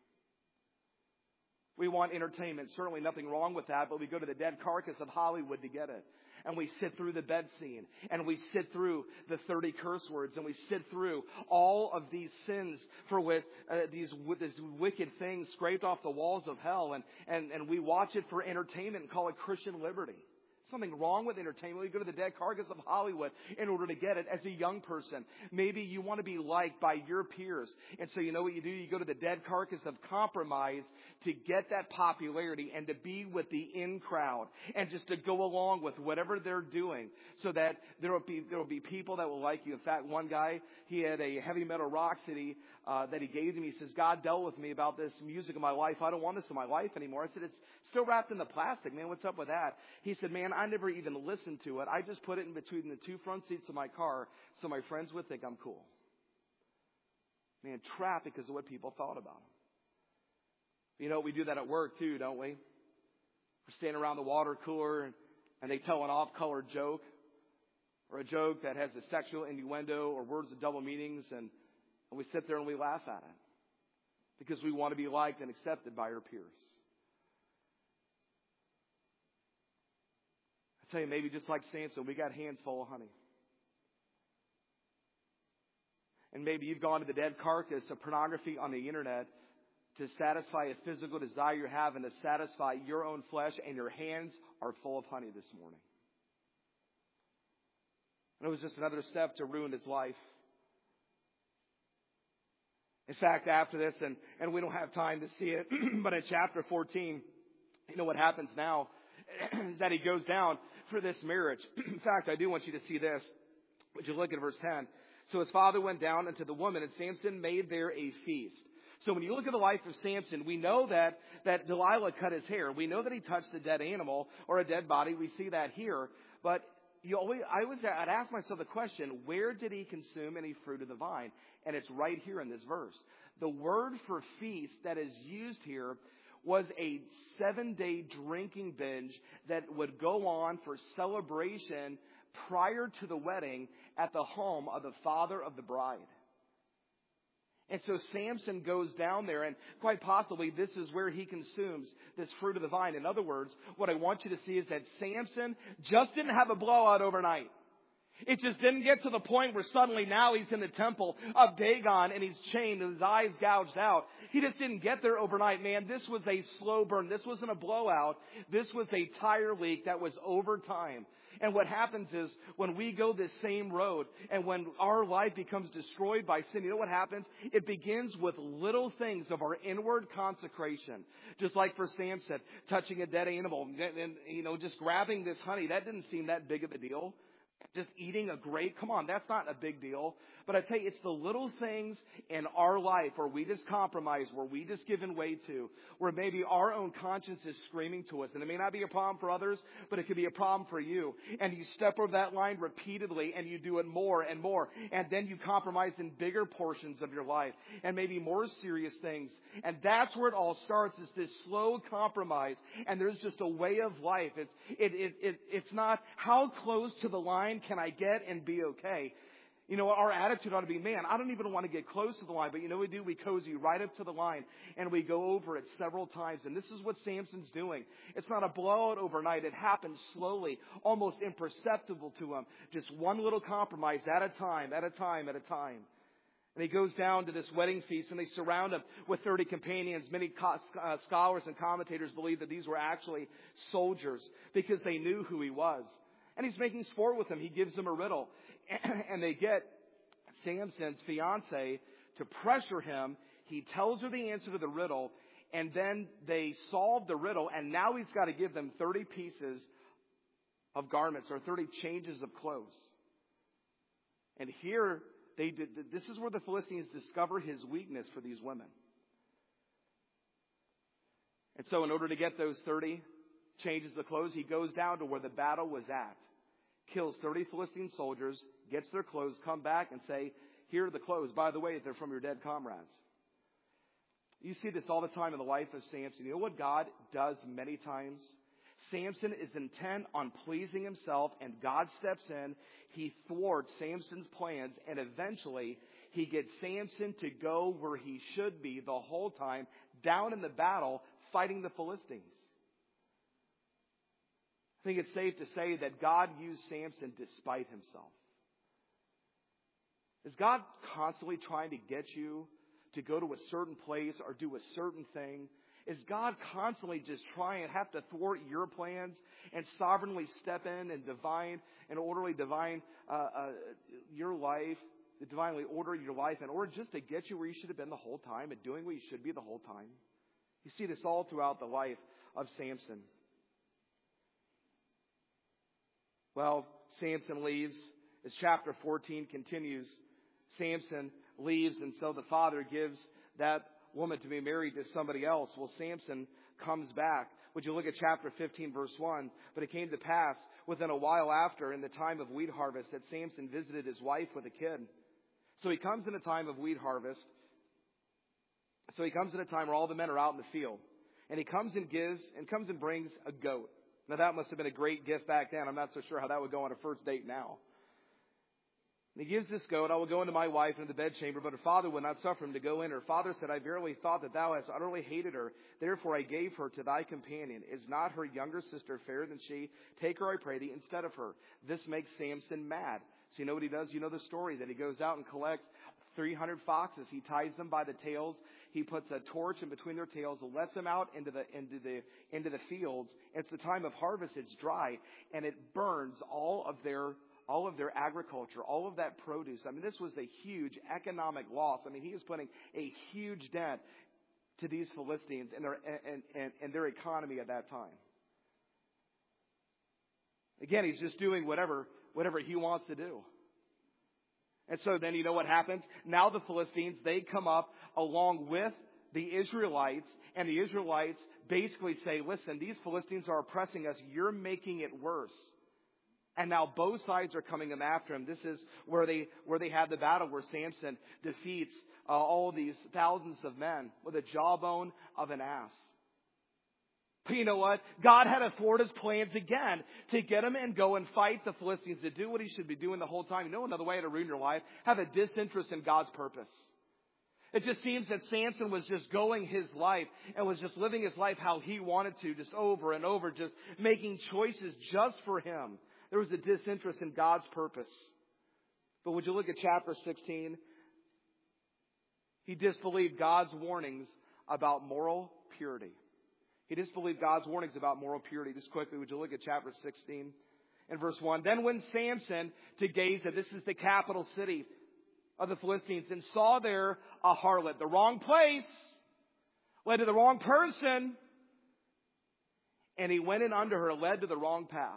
We want entertainment. Certainly nothing wrong with that, but we go to the dead carcass of Hollywood to get it. And we sit through the bed scene, and we sit through the thirty curse words, and we sit through all of these sins for which uh, these, these wicked things scraped off the walls of hell, and, and, and we watch it for entertainment and call it Christian liberty. Something wrong with entertainment. You go to the dead carcass of Hollywood in order to get it. As a young person, maybe you want to be liked by your peers. And so you know what you do? You go to the dead carcass of compromise to get that popularity and to be with the in crowd and just to go along with whatever they're doing so that there will be, there will be people that will like you. In fact, one guy, he had a heavy metal rock C D uh, that he gave to me. He says, God dealt with me about this music in my life. I don't want this in my life anymore. I said, it's still wrapped in the plastic, man. What's up with that? He said, man, I never even listened to it. I just put it in between the two front seats of my car so my friends would think I'm cool. Man, trapped because of what people thought about him. You know, we do that at work too, don't we? We're standing around the water cooler and, and they tell an off-color joke or a joke that has a sexual innuendo or words of double meanings, and, and we sit there and we laugh at it because we want to be liked and accepted by our peers. I tell you, maybe just like Samson, we got hands full of honey. And maybe you've gone to the dead carcass of pornography on the internet to satisfy a physical desire you have and to satisfy your own flesh, and your hands are full of honey this morning. And it was just another step to ruin his life. In fact, after this, and, and we don't have time to see it, but in chapter fourteen, you know what happens now is that he goes down for this marriage. In fact, I do want you to see this. Would you look at verse ten? So his father went down unto the woman, and Samson made there a feast. So when you look at the life of Samson, we know that, that Delilah cut his hair. We know that he touched a dead animal or a dead body. We see that here. But you always, I was, I'd ask myself the question, where did he consume any fruit of the vine? And it's right here in this verse. The word for feast that is used here was a seven-day drinking binge that would go on for celebration prior to the wedding at the home of the father of the bride. And so Samson goes down there, and quite possibly this is where he consumes this fruit of the vine. In other words, what I want you to see is that Samson just didn't have a blowout overnight. It just didn't get to the point where suddenly now he's in the temple of Dagon and he's chained and his eyes gouged out. He just didn't get there overnight, man. This was a slow burn. This wasn't a blowout. This was a tire leak that was over time. And what happens is when we go this same road and when our life becomes destroyed by sin, you know what happens? It begins with little things of our inward consecration. Just like for Samson, touching a dead animal and, and you know, just grabbing this honey. That didn't seem that big of a deal. Just eating a grape, come on, that's not a big deal. But I tell you, it's the little things in our life where we just compromise, where we just give in way to, where maybe our own conscience is screaming to us. And it may not be a problem for others, but it could be a problem for you. And you step over that line repeatedly and you do it more and more. And then you compromise in bigger portions of your life and maybe more serious things. And that's where it all starts, is this slow compromise. And there's just a way of life. It's, it, it, it, it's not how close to the line can I get and be okay. You know, our attitude ought to be, man, I don't even want to get close to the line. But you know what we do? We cozy right up to the line and we go over it several times. And this is what Samson's doing. It's not a blowout overnight. It happens slowly, almost imperceptible to him. Just one little compromise at a time, at a time, at a time. And he goes down to this wedding feast and they surround him with thirty companions. Many co- uh, scholars and commentators believe that these were actually soldiers because they knew who he was. And he's making sport with them. He gives them a riddle. And they get Samson's fiance to pressure him. He tells her the answer to the riddle. And then they solve the riddle. And now he's got to give them thirty pieces of garments or thirty changes of clothes. And here, they did, this is where the Philistines discover his weakness for these women. And so in order to get those thirty changes of clothes, he goes down to where the battle was at. Kills thirty Philistine soldiers, gets their clothes, come back and say, here are the clothes. By the way, they're from your dead comrades. You see this all the time in the life of Samson. You know what God does many times? Samson is intent on pleasing himself, and God steps in. He thwarts Samson's plans, and eventually he gets Samson to go where he should be the whole time, down in the battle, fighting the Philistines. I think it's safe to say that God used Samson despite himself. Is God constantly trying to get you to go to a certain place or do a certain thing? Is God constantly just trying to have to thwart your plans and sovereignly step in and divine and orderly divine uh, uh, your life, divinely order your life in order just to get you where you should have been the whole time and doing what you should be the whole time? You see this all throughout the life of Samson. Well, Samson leaves. As chapter fourteen continues, Samson leaves, and so the father gives that woman to be married to somebody else. Well, Samson comes back. Would you look at chapter fifteen, verse one? But it came to pass within a while after, in the time of wheat harvest, that Samson visited his wife with a kid. So he comes in a time of wheat harvest. So he comes in a time where all the men are out in the field. And he comes and gives, and comes and brings a goat. Now that must have been a great gift back then. I'm not so sure how that would go on a first date now. And he gives this goat. I will go into my wife into the bedchamber, but her father would not suffer him to go in. Her father said, I verily thought that thou hast utterly hated her. Therefore I gave her to thy companion. Is not her younger sister fairer than she? Take her, I pray thee, instead of her. This makes Samson mad. So you know what he does? You know the story, that he goes out and collects three hundred foxes. He ties them by the tails. He puts a torch in between their tails, lets them out into the into the into the fields. It's the time of harvest. It's dry, and it burns all of their all of their agriculture, all of that produce. I mean, this was a huge economic loss. I mean, he is putting a huge dent to these Philistines and their and, and, and their economy at that time. Again, he's just doing whatever whatever he wants to do. And so then you know what happens? Now the Philistines, they come up along with the Israelites, and the Israelites basically say, listen, these Philistines are oppressing us. You're making it worse. And now both sides are coming after him. This is where they where they had the battle where Samson defeats uh, all of these thousands of men with a jawbone of an ass. But you know what? God had to thwart his plans again to get him and go and fight the Philistines, to do what he should be doing the whole time. You know another way to ruin your life? Have a disinterest in God's purpose. It just seems that Samson was just going his life and was just living his life how he wanted to, just over and over, just making choices just for him. There was a disinterest in God's purpose. But would you look at chapter sixteen? He disbelieved God's warnings about moral purity. He disbelieved God's warnings about moral purity. Just quickly, would you look at chapter sixteen and verse one? Then when Samson to Gaza, this is the capital city of the Philistines, and saw there a harlot, the wrong place, led to the wrong person, and he went in under her, led to the wrong path.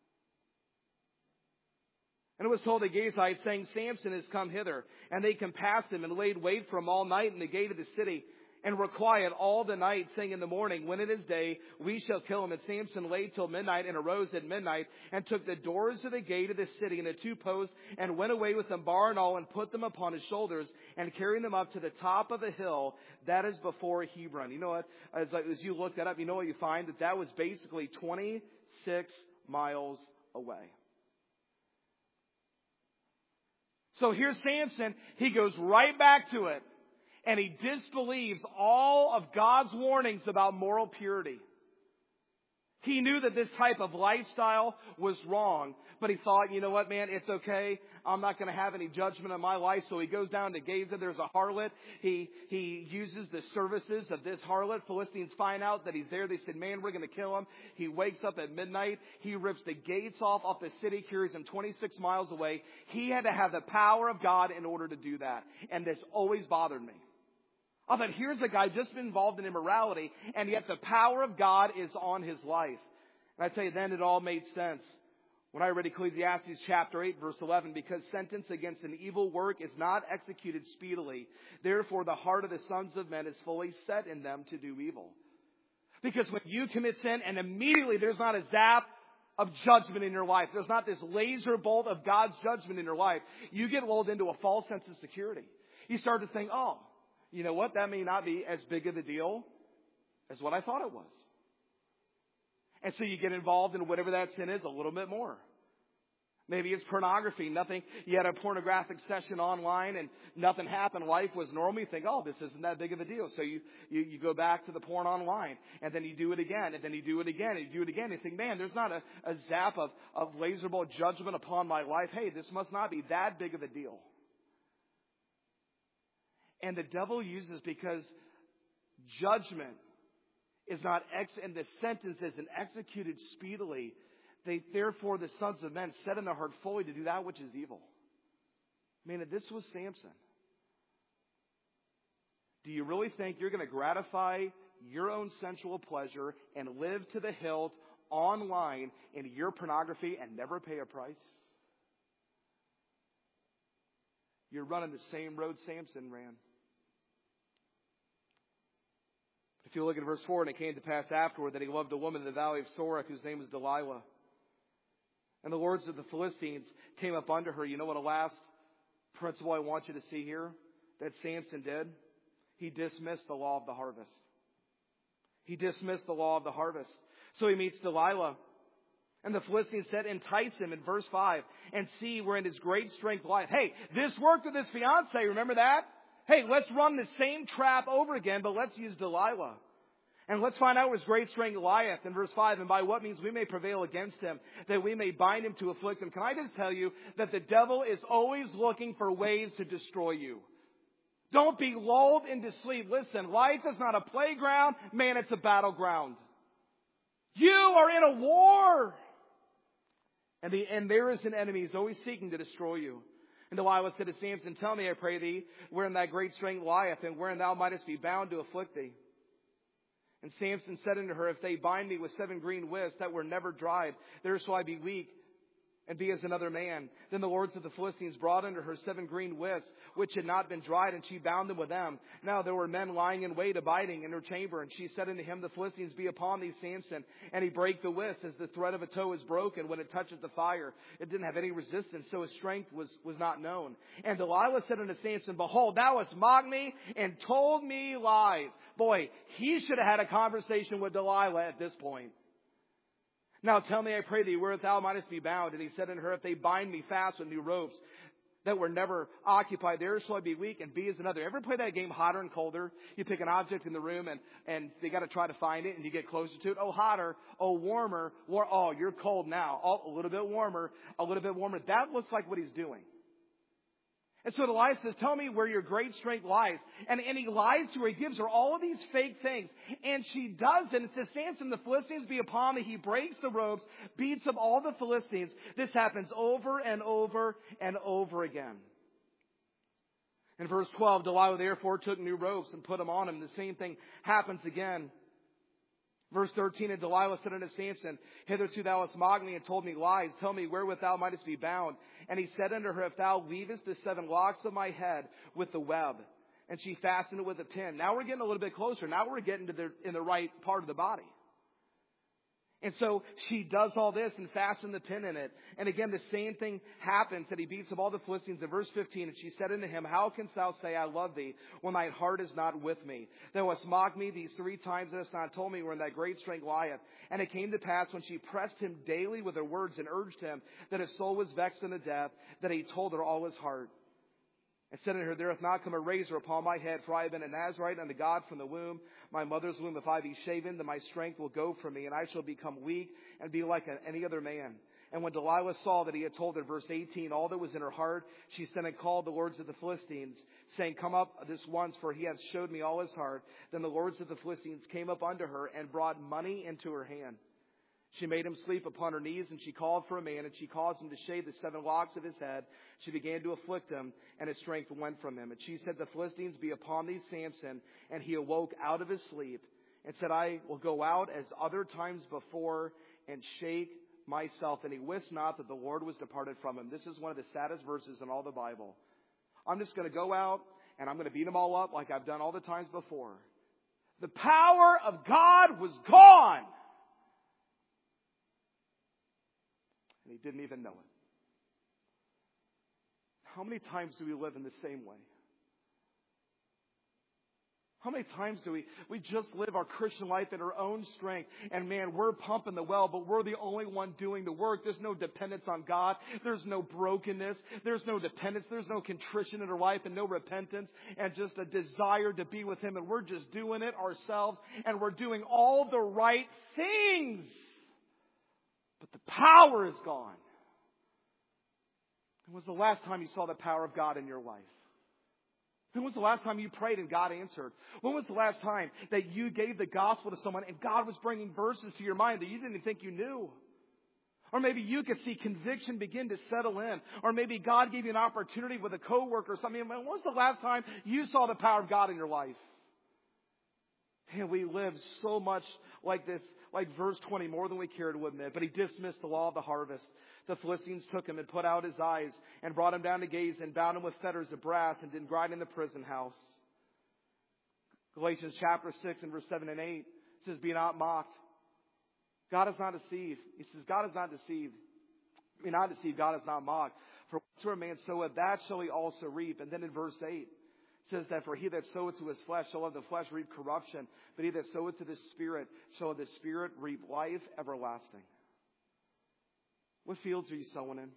And it was told the Gazites, saying, Samson has come hither. And they compassed him and laid wait for him all night in the gate of the city, and were quiet all the night, saying in the morning, when it is day, we shall kill him. And Samson lay till midnight, and arose at midnight, and took the doors of the gate of the city and the two posts, and went away with them, bar and all, and put them upon his shoulders, and carrying them up to the top of the hill that is before Hebron. You know what? As, as you look that up, you know what you find? That that was basically twenty-six miles away. So here's Samson. He goes right back to it. And he disbelieves all of God's warnings about moral purity. He knew that this type of lifestyle was wrong. But he thought, you know what, man, it's okay. I'm not going to have any judgment on my life. So he goes down to Gaza. There's a harlot. He he uses the services of this harlot. Philistines find out that he's there. They said, man, we're going to kill him. He wakes up at midnight. He rips the gates off off the city, carries him twenty-six miles away. He had to have the power of God in order to do that. And this always bothered me. I thought, here's a guy just been involved in immorality, and yet the power of God is on his life. And I tell you, then it all made sense. When I read Ecclesiastes chapter eight, verse eleven, because sentence against an evil work is not executed speedily. Therefore, the heart of the sons of men is fully set in them to do evil. Because when you commit sin, and immediately there's not a zap of judgment in your life, there's not this laser bolt of God's judgment in your life, you get lulled into a false sense of security. You start to think, oh, you know what? That may not be as big of a deal as what I thought it was. And so you get involved in whatever that sin is a little bit more. Maybe it's pornography. Nothing. You had a pornographic session online and nothing happened. Life was normal. You think, oh, this isn't that big of a deal. So you, you, you go back to the porn online, and then you do it again, and then you do it again, and you do it again. And you think, man, there's not a, a zap of, of laser bolt judgment upon my life. Hey, this must not be that big of a deal. And the devil uses, because judgment is not, ex- and the sentence isn't executed speedily, they, therefore the sons of men set in their heart fully to do that which is evil. I mean, this was Samson. Do you really think you're going to gratify your own sensual pleasure and live to the hilt online in your pornography and never pay a price? You're running the same road Samson ran. If you look at verse four, and it came to pass afterward that he loved a woman in the valley of Sorek whose name was Delilah. And the lords of the Philistines came up unto her. You know what a last principle I want you to see here that Samson did? He dismissed the law of the harvest. He dismissed the law of the harvest. So he meets Delilah. And the Philistines said, entice him in verse five, and see wherein his great strength lies. Hey, this worked with his fiance. Remember that? Hey, let's run the same trap over again, but let's use Delilah. And let's find out where his great strength lieth in verse five, and by what means we may prevail against him, that we may bind him to afflict him. Can I just tell you that the devil is always looking for ways to destroy you? Don't be lulled into sleep. Listen, life is not a playground. Man, it's a battleground. You are in a war. And, the, and there is an enemy who's always seeking to destroy you. And Delilah said to Samson, tell me, I pray thee, wherein thy great strength lieth, and wherein thou mightest be bound to afflict thee. And Samson said unto her, if they bind me with seven green withs that were never dried, there shall I be weak, and be as another man. Then the lords of the Philistines brought unto her seven green withs, which had not been dried, and she bound them with them. Now there were men lying in wait, abiding in her chamber. And she said unto him, the Philistines be upon thee, Samson. And he brake the withs, as the thread of a tow is broken when it touches the fire. It didn't have any resistance, so his strength was, was not known. And Delilah said unto Samson, behold, thou hast mocked me, and told me lies. Boy, he should have had a conversation with Delilah at this point. Now tell me, I pray thee, where thou mightest be bound. And he said unto her, if they bind me fast with new ropes, that were never occupied. There shall I be weak, and B is another. Ever play that game hotter and colder? You pick an object in the room, and, and they got to try to find it, and you get closer to it. Oh, hotter. Oh, warmer. War- oh, you're cold now. Oh, a little bit warmer. A little bit warmer. That looks like what he's doing. And so Delilah says, tell me where your great strength lies. And, and he lies to her. He gives her all of these fake things. And she does it. It says, Samson, the Philistines be upon me. He breaks the ropes, beats up all the Philistines. This happens over and over and over again. In verse twelve, Delilah therefore took new ropes and put them on him. The same thing happens again. Verse thirteen, and Delilah said unto Samson, hitherto thou hast mocked me and told me lies. Tell me wherewith thou mightest be bound. And he said unto her, if thou weavest the seven locks of my head with the web. And she fastened it with a pin. Now we're getting a little bit closer. Now we're getting to the, in the right part of the body. And so she does all this and fastened the pin in it. And again, the same thing happens, that he beats up all the Philistines. In verse fifteen, and she said unto him, how canst thou say, I love thee, when thine heart is not with me? Thou hast mocked me these three times, and hast not told me wherein thy great strength lieth. And it came to pass, when she pressed him daily with her words, and urged him, that his soul was vexed unto death, that he told her all his heart. And said unto her, there hath not come a razor upon my head, for I have been a Nazarite unto God from the womb, my mother's womb. If I be shaven, then my strength will go from me, and I shall become weak and be like any other man. And when Delilah saw that he had told her, verse eighteen, all that was in her heart, she sent and called the lords of the Philistines, saying, come up this once, for he hath showed me all his heart. Then the lords of the Philistines came up unto her and brought money into her hand. She made him sleep upon her knees, and she called for a man, and she caused him to shave the seven locks of his head. She began to afflict him, and his strength went from him. And she said, the Philistines be upon thee, Samson. And he awoke out of his sleep, and said, I will go out as other times before, and shake myself. And he wist not that the Lord was departed from him. This is one of the saddest verses in all the Bible. I'm just going to go out, and I'm going to beat them all up like I've done all the times before. The power of God was gone. And he didn't even know it. How many times do we live in the same way? How many times do we, we just live our Christian life in our own strength? And man, we're pumping the well, but we're the only one doing the work. There's no dependence on God. There's no brokenness. There's no dependence. There's no contrition in our life and no repentance and just a desire to be with Him. And we're just doing it ourselves. And we're doing all the right things. But the power is gone. When was the last time you saw the power of God in your life? When was the last time you prayed and God answered? When was the last time that you gave the gospel to someone and God was bringing verses to your mind that you didn't think you knew? Or maybe you could see conviction begin to settle in. Or maybe God gave you an opportunity with a coworker or something. When was the last time you saw the power of God in your life? And we live so much like this, like verse twenty, more than we care to admit. But he dismissed the law of the harvest. The Philistines took him and put out his eyes and brought him down to gaze and bound him with fetters of brass and did grind in the prison house. Galatians chapter six and verse seven and eight says, be not mocked. God is not deceived. He says, God is not deceived. Be not deceived. God is not mocked. For whatsoever man soweth, that shall he also reap. And then in verse eight, says that for he that soweth to his flesh shall of the flesh reap corruption, but he that soweth to the Spirit shall of the Spirit reap life everlasting. What fields are you sowing in?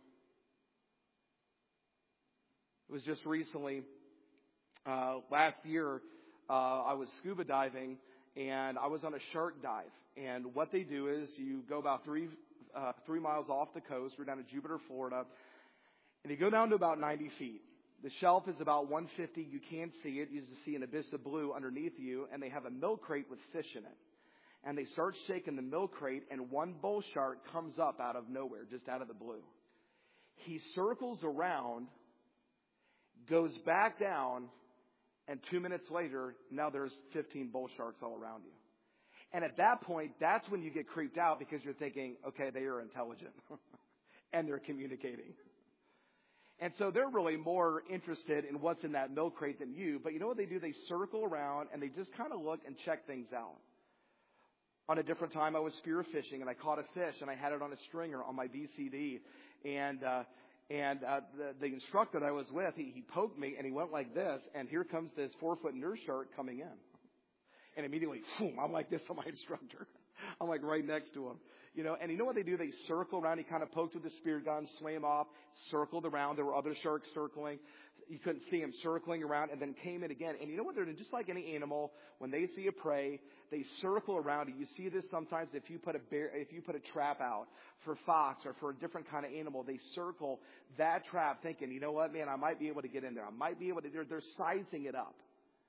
It was just recently, uh, last year, uh, I was scuba diving and I was on a shark dive. And what they do is you go about three, uh, three miles off the coast. We're down in Jupiter, Florida, and you go down to about ninety feet. The shelf is about one fifty. You can't see it. You just see an abyss of blue underneath you. And they have a milk crate with fish in it. And they start shaking the milk crate. And one bull shark comes up out of nowhere, just out of the blue. He circles around, goes back down. And two minutes later, now there's fifteen bull sharks all around you. And at that point, that's when you get creeped out because you're thinking, okay, they are intelligent. And they're communicating. And so they're really more interested in what's in that milk crate than you. But you know what they do? They circle around and they just kind of look and check things out. On a different time, I was spear fishing and I caught a fish and I had it on a stringer on my V C D. And uh, and uh, the, the instructor that I was with, he, he poked me and he went like this. And here comes this four-foot nurse shark coming in. And immediately, boom, I'm like this on my instructor. I'm like right next to him. You know, and you know what they do? They circle around. He kind of poked with the spear gun, swam off, circled around. There were other sharks circling. You couldn't see him circling around, and then came in again. And you know what they're doing? Just like any animal, when they see a prey, they circle around it. You see this sometimes if you put a bear, if you put a trap out for fox or for a different kind of animal, they circle that trap thinking, you know what, man, I might be able to get in there. I might be able to. They're, they're sizing it up.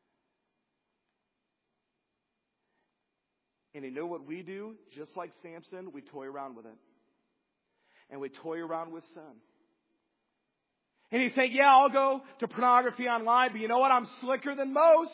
And you know what we do? Just like Samson, we toy around with it. And we toy around with sin. And you think, yeah, I'll go to pornography online, but you know what? I'm slicker than most.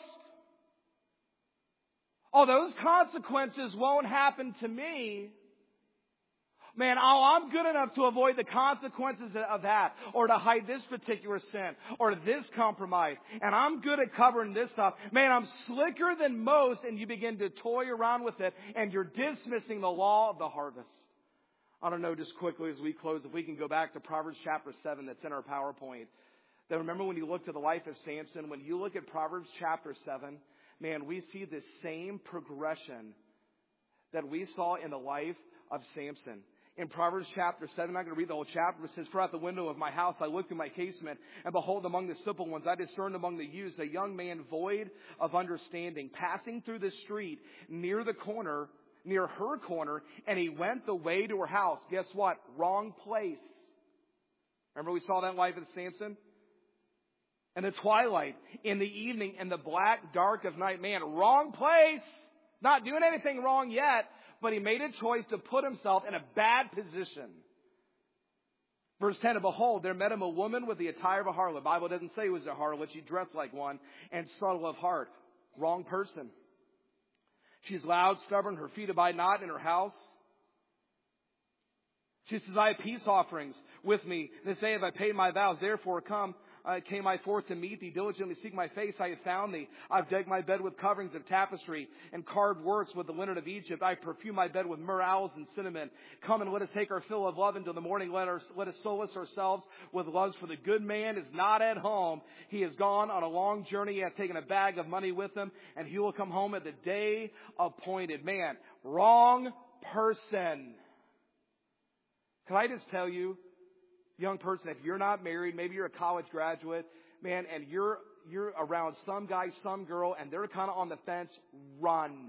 Oh, those consequences won't happen to me. Man, oh, I'm good enough to avoid the consequences of that, or to hide this particular sin, or this compromise. And I'm good at covering this stuff. Man, I'm slicker than most, and you begin to toy around with it, and you're dismissing the law of the harvest. I don't know, just quickly as we close, if we can go back to Proverbs chapter seven that's in our PowerPoint. Then remember when you looked at the life of Samson, when you look at Proverbs chapter seven, man, we see the same progression that we saw in the life of Samson. In Proverbs chapter seven, I'm not going to read the whole chapter. It says, for out the window of my house I looked through my casement, and behold, among the simple ones I discerned among the youths a young man void of understanding, passing through the street near the corner, near her corner, and he went the way to her house. Guess what? Wrong place. Remember we saw that life of Samson? In the twilight, in the evening, in the black dark of night. Man, wrong place. Not doing anything wrong yet, but he made a choice to put himself in a bad position. Verse ten, and behold, there met him a woman with the attire of a harlot. The Bible doesn't say it was a harlot. She dressed like one and subtle of heart. Wrong person. She's loud, stubborn. Her feet abide not in her house. She says, I have peace offerings with me. This day have I paid my vows. Therefore come, uh, came I forth to meet thee. Diligently seek my face. I have found thee. I've decked my bed with coverings of tapestry and carved works with the linen of Egypt. I perfume my bed with myrrh, aloes, and cinnamon. Come and let us take our fill of love until the morning. Let, our, let us solace ourselves with loves. For the good man is not at home. He has gone on a long journey. He hath taken a bag of money with him, and he will come home at the day appointed. Man, wrong person. Can I just tell you, young person, if you're not married, maybe you're a college graduate, man, and you're you're around some guy, some girl, and they're kind of on the fence, run.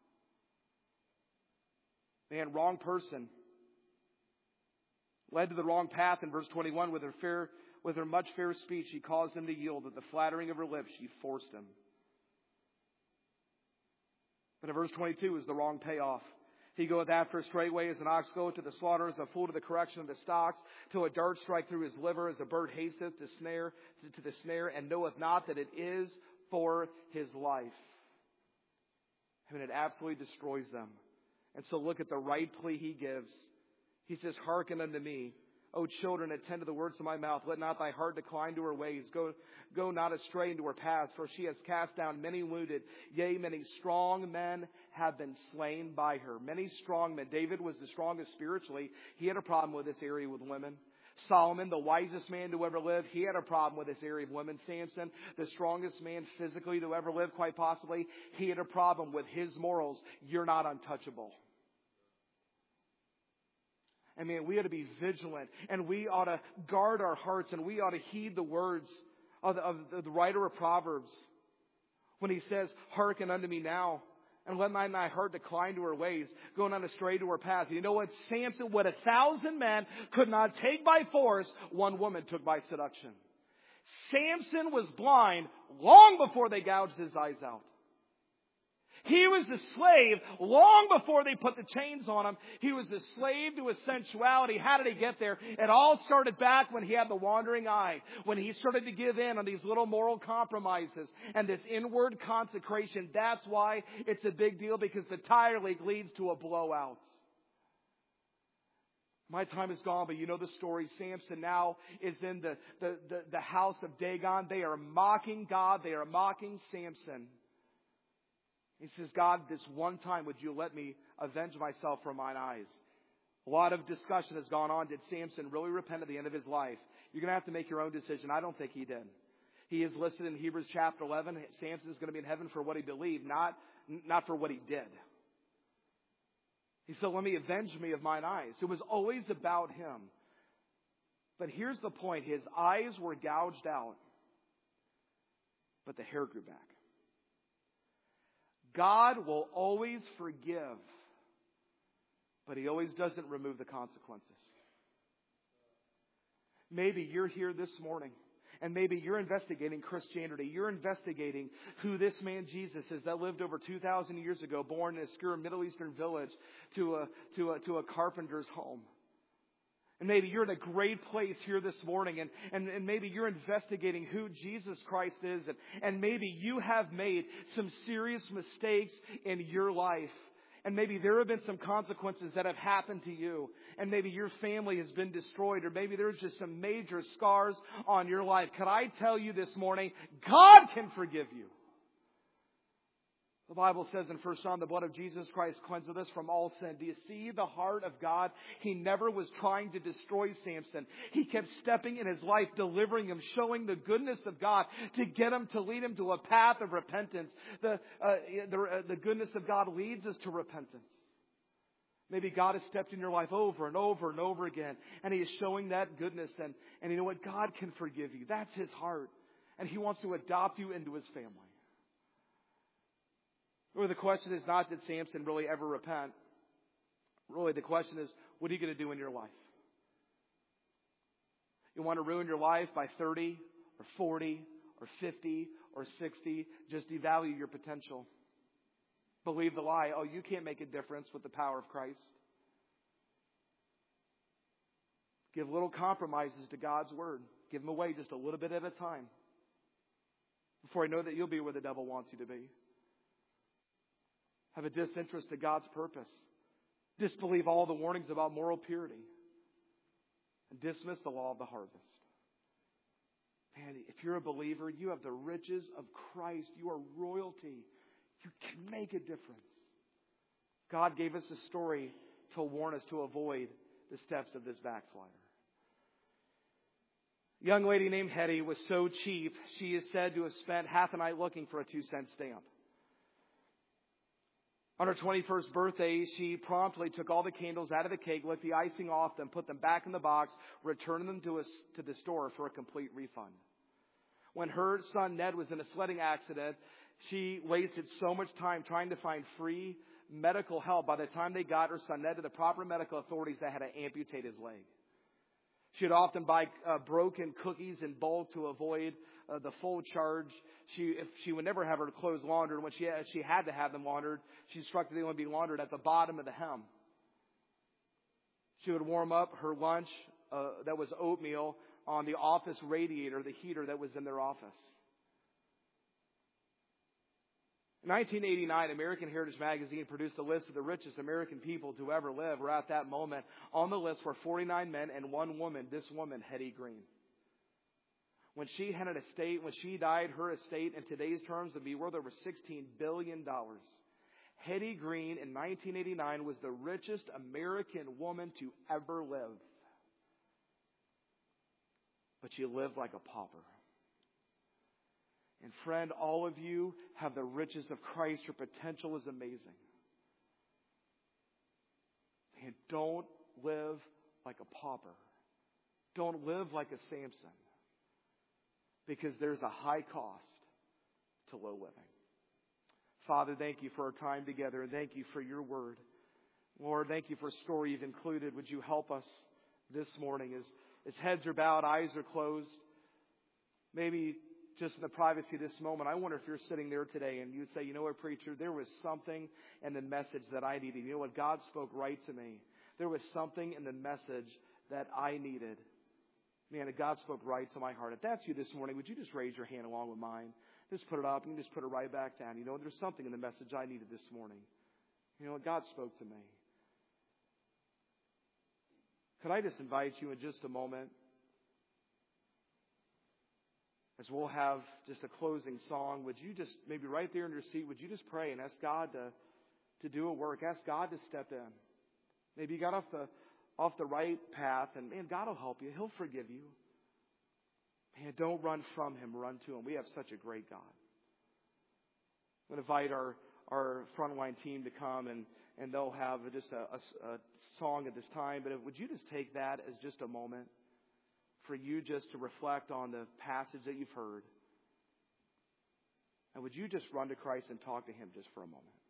Man, wrong person. Led to the wrong path in verse twenty-one. With her fair, with her much fair speech, she caused him to yield. With the flattering of her lips, she forced him. But in verse twenty-two is the wrong payoff. He goeth after her straightway as an ox goeth to the slaughter, as a fool to the correction of the stocks, till a dart strike through his liver, as a bird hasteth to snare to the snare, and knoweth not that it is for his life. I mean, it absolutely destroys them. And so look at the right plea he gives. He says, hearken unto me, O children, attend to the words of my mouth. Let not thy heart decline to her ways. Go, go not astray into her paths, for she has cast down many wounded. Yea, many strong men have been slain by her. Many strong men. David was the strongest spiritually. He had a problem with this area with women. Solomon, the wisest man to ever live, he had a problem with this area of women. Samson, the strongest man physically to ever live, quite possibly, he had a problem with his morals. You're not untouchable. I mean, we ought to be vigilant, and we ought to guard our hearts, and we ought to heed the words of the, of the writer of Proverbs when he says, hearken unto me now, and let not thy heart decline to her ways, go not astray to her paths. You know what? Samson, what a thousand men could not take by force, one woman took by seduction. Samson was blind long before they gouged his eyes out. He was the slave long before they put the chains on him. He was the slave to his sensuality. How did he get there? It all started back when he had the wandering eye, when he started to give in on these little moral compromises and this inward consecration. That's why it's a big deal, because the tire leak leads to a blowout. My time is gone, but you know the story. Samson now is in the, the, the, the house of Dagon. They are mocking God. They are mocking Samson. He says, God, this one time would you let me avenge myself from mine eyes? A lot of discussion has gone on. Did Samson really repent at the end of his life? You're going to have to make your own decision. I don't think he did. He is listed in Hebrews chapter eleven. Samson is going to be in heaven for what he believed, not, not for what he did. He said, let me avenge me of mine eyes. It was always about him. But here's the point. His eyes were gouged out, but the hair grew back. God will always forgive, but He always doesn't remove the consequences. Maybe you're here this morning, and maybe you're investigating Christianity. You're investigating who this man Jesus is that lived over two thousand years ago, born in a obscure Middle Eastern village to a, to a, to a carpenter's home. And maybe you're in a great place here this morning, and, and, and maybe you're investigating who Jesus Christ is, and, and maybe you have made some serious mistakes in your life. And maybe there have been some consequences that have happened to you. And maybe your family has been destroyed. Or maybe there's just some major scars on your life. Could I tell you this morning, God can forgive you. The Bible says in First John, the blood of Jesus Christ cleanseth us from all sin. Do you see the heart of God? He never was trying to destroy Samson. He kept stepping in his life, delivering him, showing the goodness of God to get him, to lead him to a path of repentance. The, uh, the, uh, the goodness of God leads us to repentance. Maybe God has stepped in your life over and over and over again, and He is showing that goodness. And, and you know what? God can forgive you. That's His heart. And He wants to adopt you into His family. Really, the question is not, did Samson really ever repent? Really, the question is, what are you going to do in your life? You want to ruin your life by thirty or forty or fifty or sixty? Just devalue your potential. Believe the lie. Oh, you can't make a difference with the power of Christ. Give little compromises to God's Word. Give them away just a little bit at a time. Before I know that you'll be where the devil wants you to be. Have a disinterest to God's purpose. Disbelieve all the warnings about moral purity. And dismiss the law of the harvest. Man, if you're a believer, you have the riches of Christ. You are royalty. You can make a difference. God gave us a story to warn us to avoid the steps of this backslider. A young lady named Hetty was so cheap, she is said to have spent half a night looking for a two-cent stamp. On her twenty-first birthday, she promptly took all the candles out of the cake, licked the icing off them, put them back in the box, returned them to, us, to the store for a complete refund. When her son Ned was in a sledding accident, she wasted so much time trying to find free medical help. By the time they got her son Ned to the proper medical authorities, they had to amputate his leg. She'd often buy uh, broken cookies in bulk to avoid uh, the full charge. She, if she would never have her clothes laundered. When she had, she had to have them laundered, she instructed they would be laundered at the bottom of the hem. She would warm up her lunch uh, that was oatmeal on the office radiator, the heater that was in their office. In nineteen eighty-nine, American Heritage Magazine produced a list of the richest American people to ever live. Or at that moment, on the list were forty-nine men and one woman, this woman, Hetty Green. When she had an estate, when she died, her estate in today's terms would be worth over sixteen billion dollars. Hetty Green in nineteen eighty-nine was the richest American woman to ever live. But she lived like a pauper. And friend, all of you have the riches of Christ. Your potential is amazing. And don't live like a pauper. Don't live like a Samson. Because there's a high cost to low living. Father, thank you for our time together. And thank you for your word. Lord, thank you for a story you've included. Would you help us this morning as, as heads are bowed, eyes are closed. Maybe just in the privacy of this moment, I wonder if you're sitting there today and you'd say, you know what, preacher, there was something in the message that I needed. You know what, God spoke right to me. There was something in the message that I needed. Man, God spoke right to my heart. If that's you this morning, would you just raise your hand along with mine? Just put it up and just put it right back down. You know, there's something in the message I needed this morning. You know what, God spoke to me. Could I just invite you in just a moment? As we'll have just a closing song, would you just, maybe right there in your seat, would you just pray and ask God to, to do a work? Ask God to step in. Maybe you got off the off the right path, and man, God will help you. He'll forgive you. Man, don't run from Him, run to Him. We have such a great God. I'm going to invite our, our frontline team to come, and, and they'll have just a, a, a song at this time. But would you just take that as just a moment for you just to reflect on the passage that you've heard? And would you just run to Christ and talk to Him just for a moment?